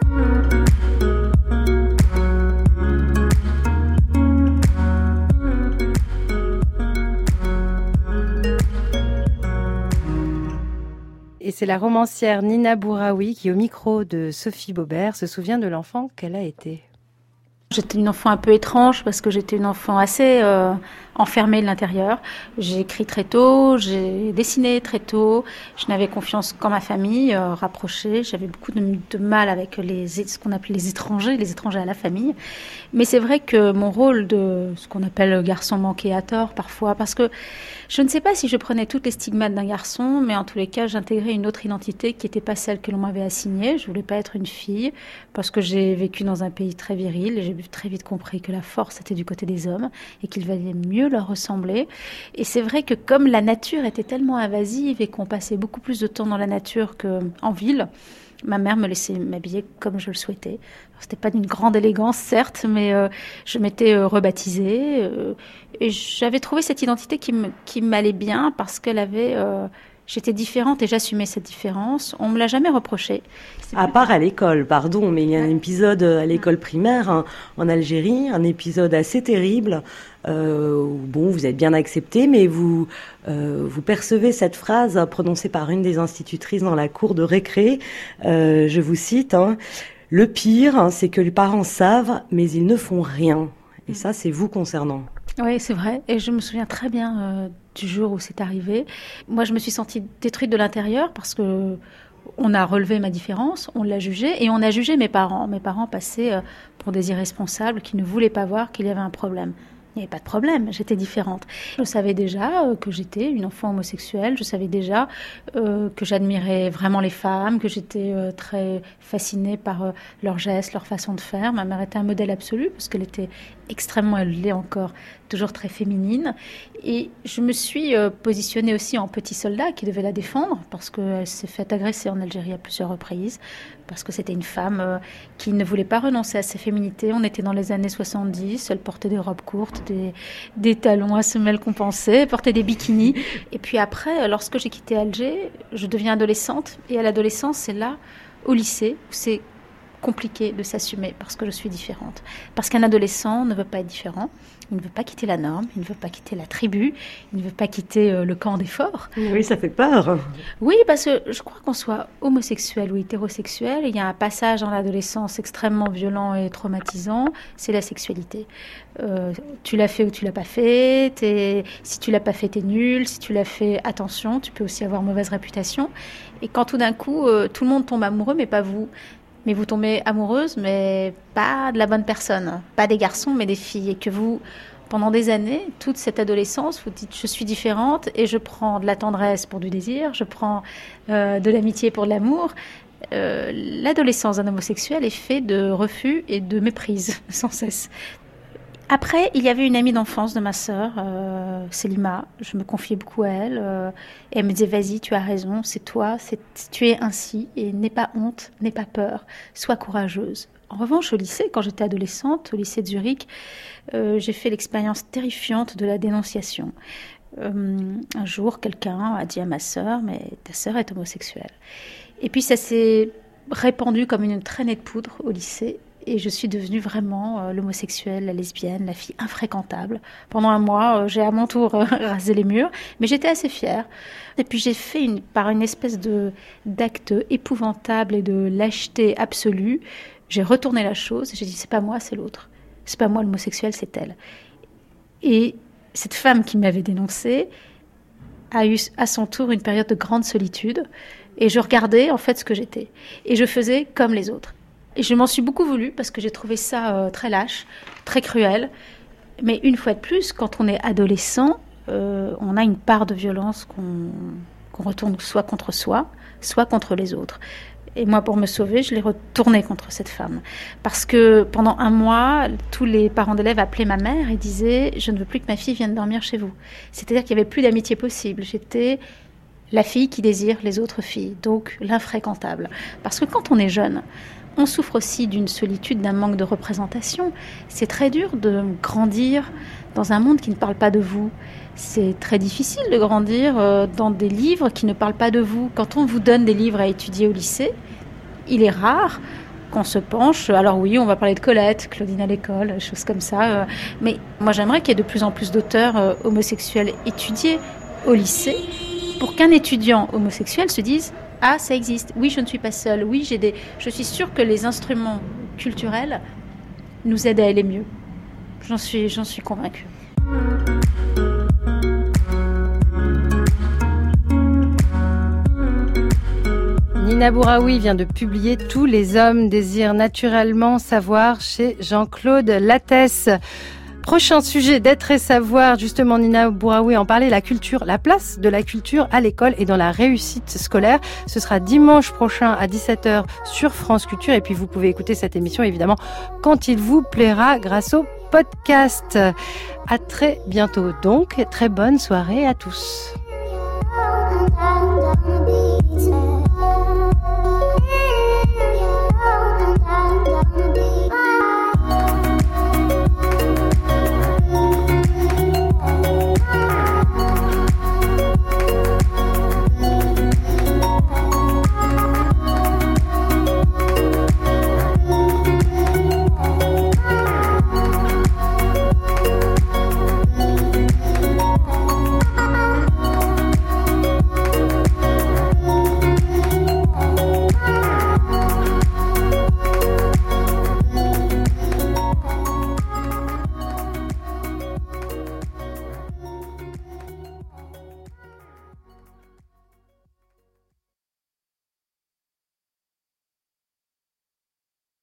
Speaker 2: Et c'est la romancière Nina Bouraoui qui, au micro de Sophie Baubert, se souvient de l'enfant qu'elle a été.
Speaker 3: J'étais une enfant un peu étrange parce que j'étais une enfant assez euh, enfermée de l'intérieur. J'ai écrit très tôt, j'ai dessiné très tôt. Je n'avais confiance qu'en ma famille euh, rapprochée. J'avais beaucoup de, de mal avec les, ce qu'on appelait les étrangers, les étrangers à la famille. Mais c'est vrai que mon rôle de ce qu'on appelle garçon manqué à tort parfois, parce que je ne sais pas si je prenais toutes les stigmates d'un garçon, mais en tous les cas, j'intégrais une autre identité qui n'était pas celle que l'on m'avait assignée. Je voulais pas être une fille parce que j'ai vécu dans un pays très viril et j'ai très vite compris que la force était du côté des hommes et qu'il valait mieux leur ressembler. Et c'est vrai que comme la nature était tellement invasive et qu'on passait beaucoup plus de temps dans la nature qu'en ville, ma mère me laissait m'habiller comme je le souhaitais. Alors, c'était pas d'une grande élégance, certes, mais euh, je m'étais euh, rebaptisée euh, et j'avais trouvé cette identité qui, me, qui m'allait bien parce qu'elle avait... Euh, J'étais différente et j'assumais cette différence. On me l'a jamais reproché.
Speaker 7: C'est à part à l'école, pardon, mais il y a un épisode à l'école primaire hein, en Algérie, un épisode assez terrible euh, où bon, vous êtes bien accepté, mais vous euh, vous percevez cette phrase prononcée par une des institutrices dans la cour de récré. Euh, je vous cite hein, le pire, hein, c'est que les parents savent, mais ils ne font rien. Et ça, c'est vous concernant.
Speaker 3: Oui, c'est vrai. Et je me souviens très bien euh, du jour où c'est arrivé. Moi, je me suis sentie détruite de l'intérieur parce que on a relevé ma différence, on l'a jugée et on a jugé mes parents. Mes parents passaient euh, pour des irresponsables qui ne voulaient pas voir qu'il y avait un problème. Il n'y avait pas de problème, j'étais différente. Je savais déjà euh, que j'étais une enfant homosexuelle, je savais déjà euh, que j'admirais vraiment les femmes, que j'étais euh, très fascinée par euh, leurs gestes, leur façon de faire. Ma mère était un modèle absolu parce qu'elle était extrêmement, elle l'est encore, toujours très féminine. Et je me suis euh, positionnée aussi en petit soldat qui devait la défendre parce qu'elle s'est fait agresser en Algérie à plusieurs reprises, parce que c'était une femme euh, qui ne voulait pas renoncer à sa féminité. On était dans les années soixante-dix, elle portait des robes courtes, des, des talons à semelles compensées, portait des bikinis. Et puis après, lorsque j'ai quitté Alger, je deviens adolescente. Et à l'adolescence, c'est là, au lycée, où c'est compliqué de s'assumer parce que je suis différente. Parce qu'un adolescent ne veut pas être différent. Il ne veut pas quitter la norme, il ne veut pas quitter la tribu, il ne veut pas quitter euh, le camp des forts.
Speaker 7: Oui, ça fait peur.
Speaker 3: Oui, parce que je crois qu'on soit homosexuel ou hétérosexuel, il y a un passage dans l'adolescence extrêmement violent et traumatisant, c'est la sexualité. Euh, tu l'as fait ou tu l'as pas fait, t'es... si tu l'as pas fait, t'es nul, si tu l'as fait, attention, tu peux aussi avoir mauvaise réputation. Et quand tout d'un coup, euh, tout le monde tombe amoureux, mais pas vous. Mais vous tombez amoureuse, mais pas de la bonne personne. Pas des garçons, mais des filles. Et que vous, pendant des années, toute cette adolescence, vous dites « je suis différente » et je prends de la tendresse pour du désir, je prends euh, de l'amitié pour de l'amour. Euh, l'adolescence d'un homosexuel est faite de refus et de méprise, sans cesse. Après, il y avait une amie d'enfance de ma sœur, euh, Selima. Je me confiais beaucoup à elle. Euh, et elle me disait, vas-y, tu as raison, c'est toi, c'est, tu es ainsi. Et n'aie pas honte, n'aie pas peur, sois courageuse. En revanche, au lycée, quand j'étais adolescente, au lycée de Zurich, euh, j'ai fait l'expérience terrifiante de la dénonciation. Euh, un jour, quelqu'un a dit à ma sœur, mais ta sœur est homosexuelle. Et puis ça s'est répandu comme une traînée de poudre au lycée. Et je suis devenue vraiment euh, l'homosexuelle, la lesbienne, la fille infréquentable. Pendant un mois, euh, j'ai à mon tour euh, rasé les murs, mais j'étais assez fière. Et puis j'ai fait, une, par une espèce de, d'acte épouvantable et de lâcheté absolue, j'ai retourné la chose. J'ai dit, c'est pas moi, c'est l'autre. C'est pas moi l'homosexuel, c'est elle. Et cette femme qui m'avait dénoncée a eu à son tour une période de grande solitude. Et je regardais en fait ce que j'étais. Et je faisais comme les autres. Et je m'en suis beaucoup voulu parce que j'ai trouvé ça euh, très lâche, très cruel. Mais une fois de plus, quand on est adolescent, euh, on a une part de violence qu'on, qu'on retourne soit contre soi, soit contre les autres. Et moi, pour me sauver, je l'ai retourné contre cette femme. Parce que pendant un mois, tous les parents d'élèves appelaient ma mère et disaient « Je ne veux plus que ma fille vienne dormir chez vous ». C'est-à-dire qu'il n'y avait plus d'amitié possible. J'étais la fille qui désire les autres filles, donc l'infréquentable. Parce que quand on est jeune, on souffre aussi d'une solitude, d'un manque de représentation. C'est très dur de grandir dans un monde qui ne parle pas de vous. C'est très difficile de grandir dans des livres qui ne parlent pas de vous. Quand on vous donne des livres à étudier au lycée, il est rare qu'on se penche. Alors oui, on va parler de Colette, Claudine à l'école, choses comme ça. Mais moi, j'aimerais qu'il y ait de plus en plus d'auteurs homosexuels étudiés au lycée pour qu'un étudiant homosexuel se dise « Ah, ça existe. Oui, je ne suis pas seule. Oui, j'ai des... je suis sûre que les instruments culturels nous aident à aller mieux. » J'en suis, j'en suis convaincue.
Speaker 2: Nina Bouraoui vient de publier « Tous les hommes désirent naturellement savoir » chez Jean-Claude Lattès. Prochain sujet d'être et savoir, justement Nina Bouraoui en parlait, la culture, la place de la culture à l'école et dans la réussite scolaire. Ce sera dimanche prochain à dix-sept heures sur France Culture. Et puis vous pouvez écouter cette émission évidemment quand il vous plaira grâce au podcast. À très bientôt donc. Très bonne soirée à tous.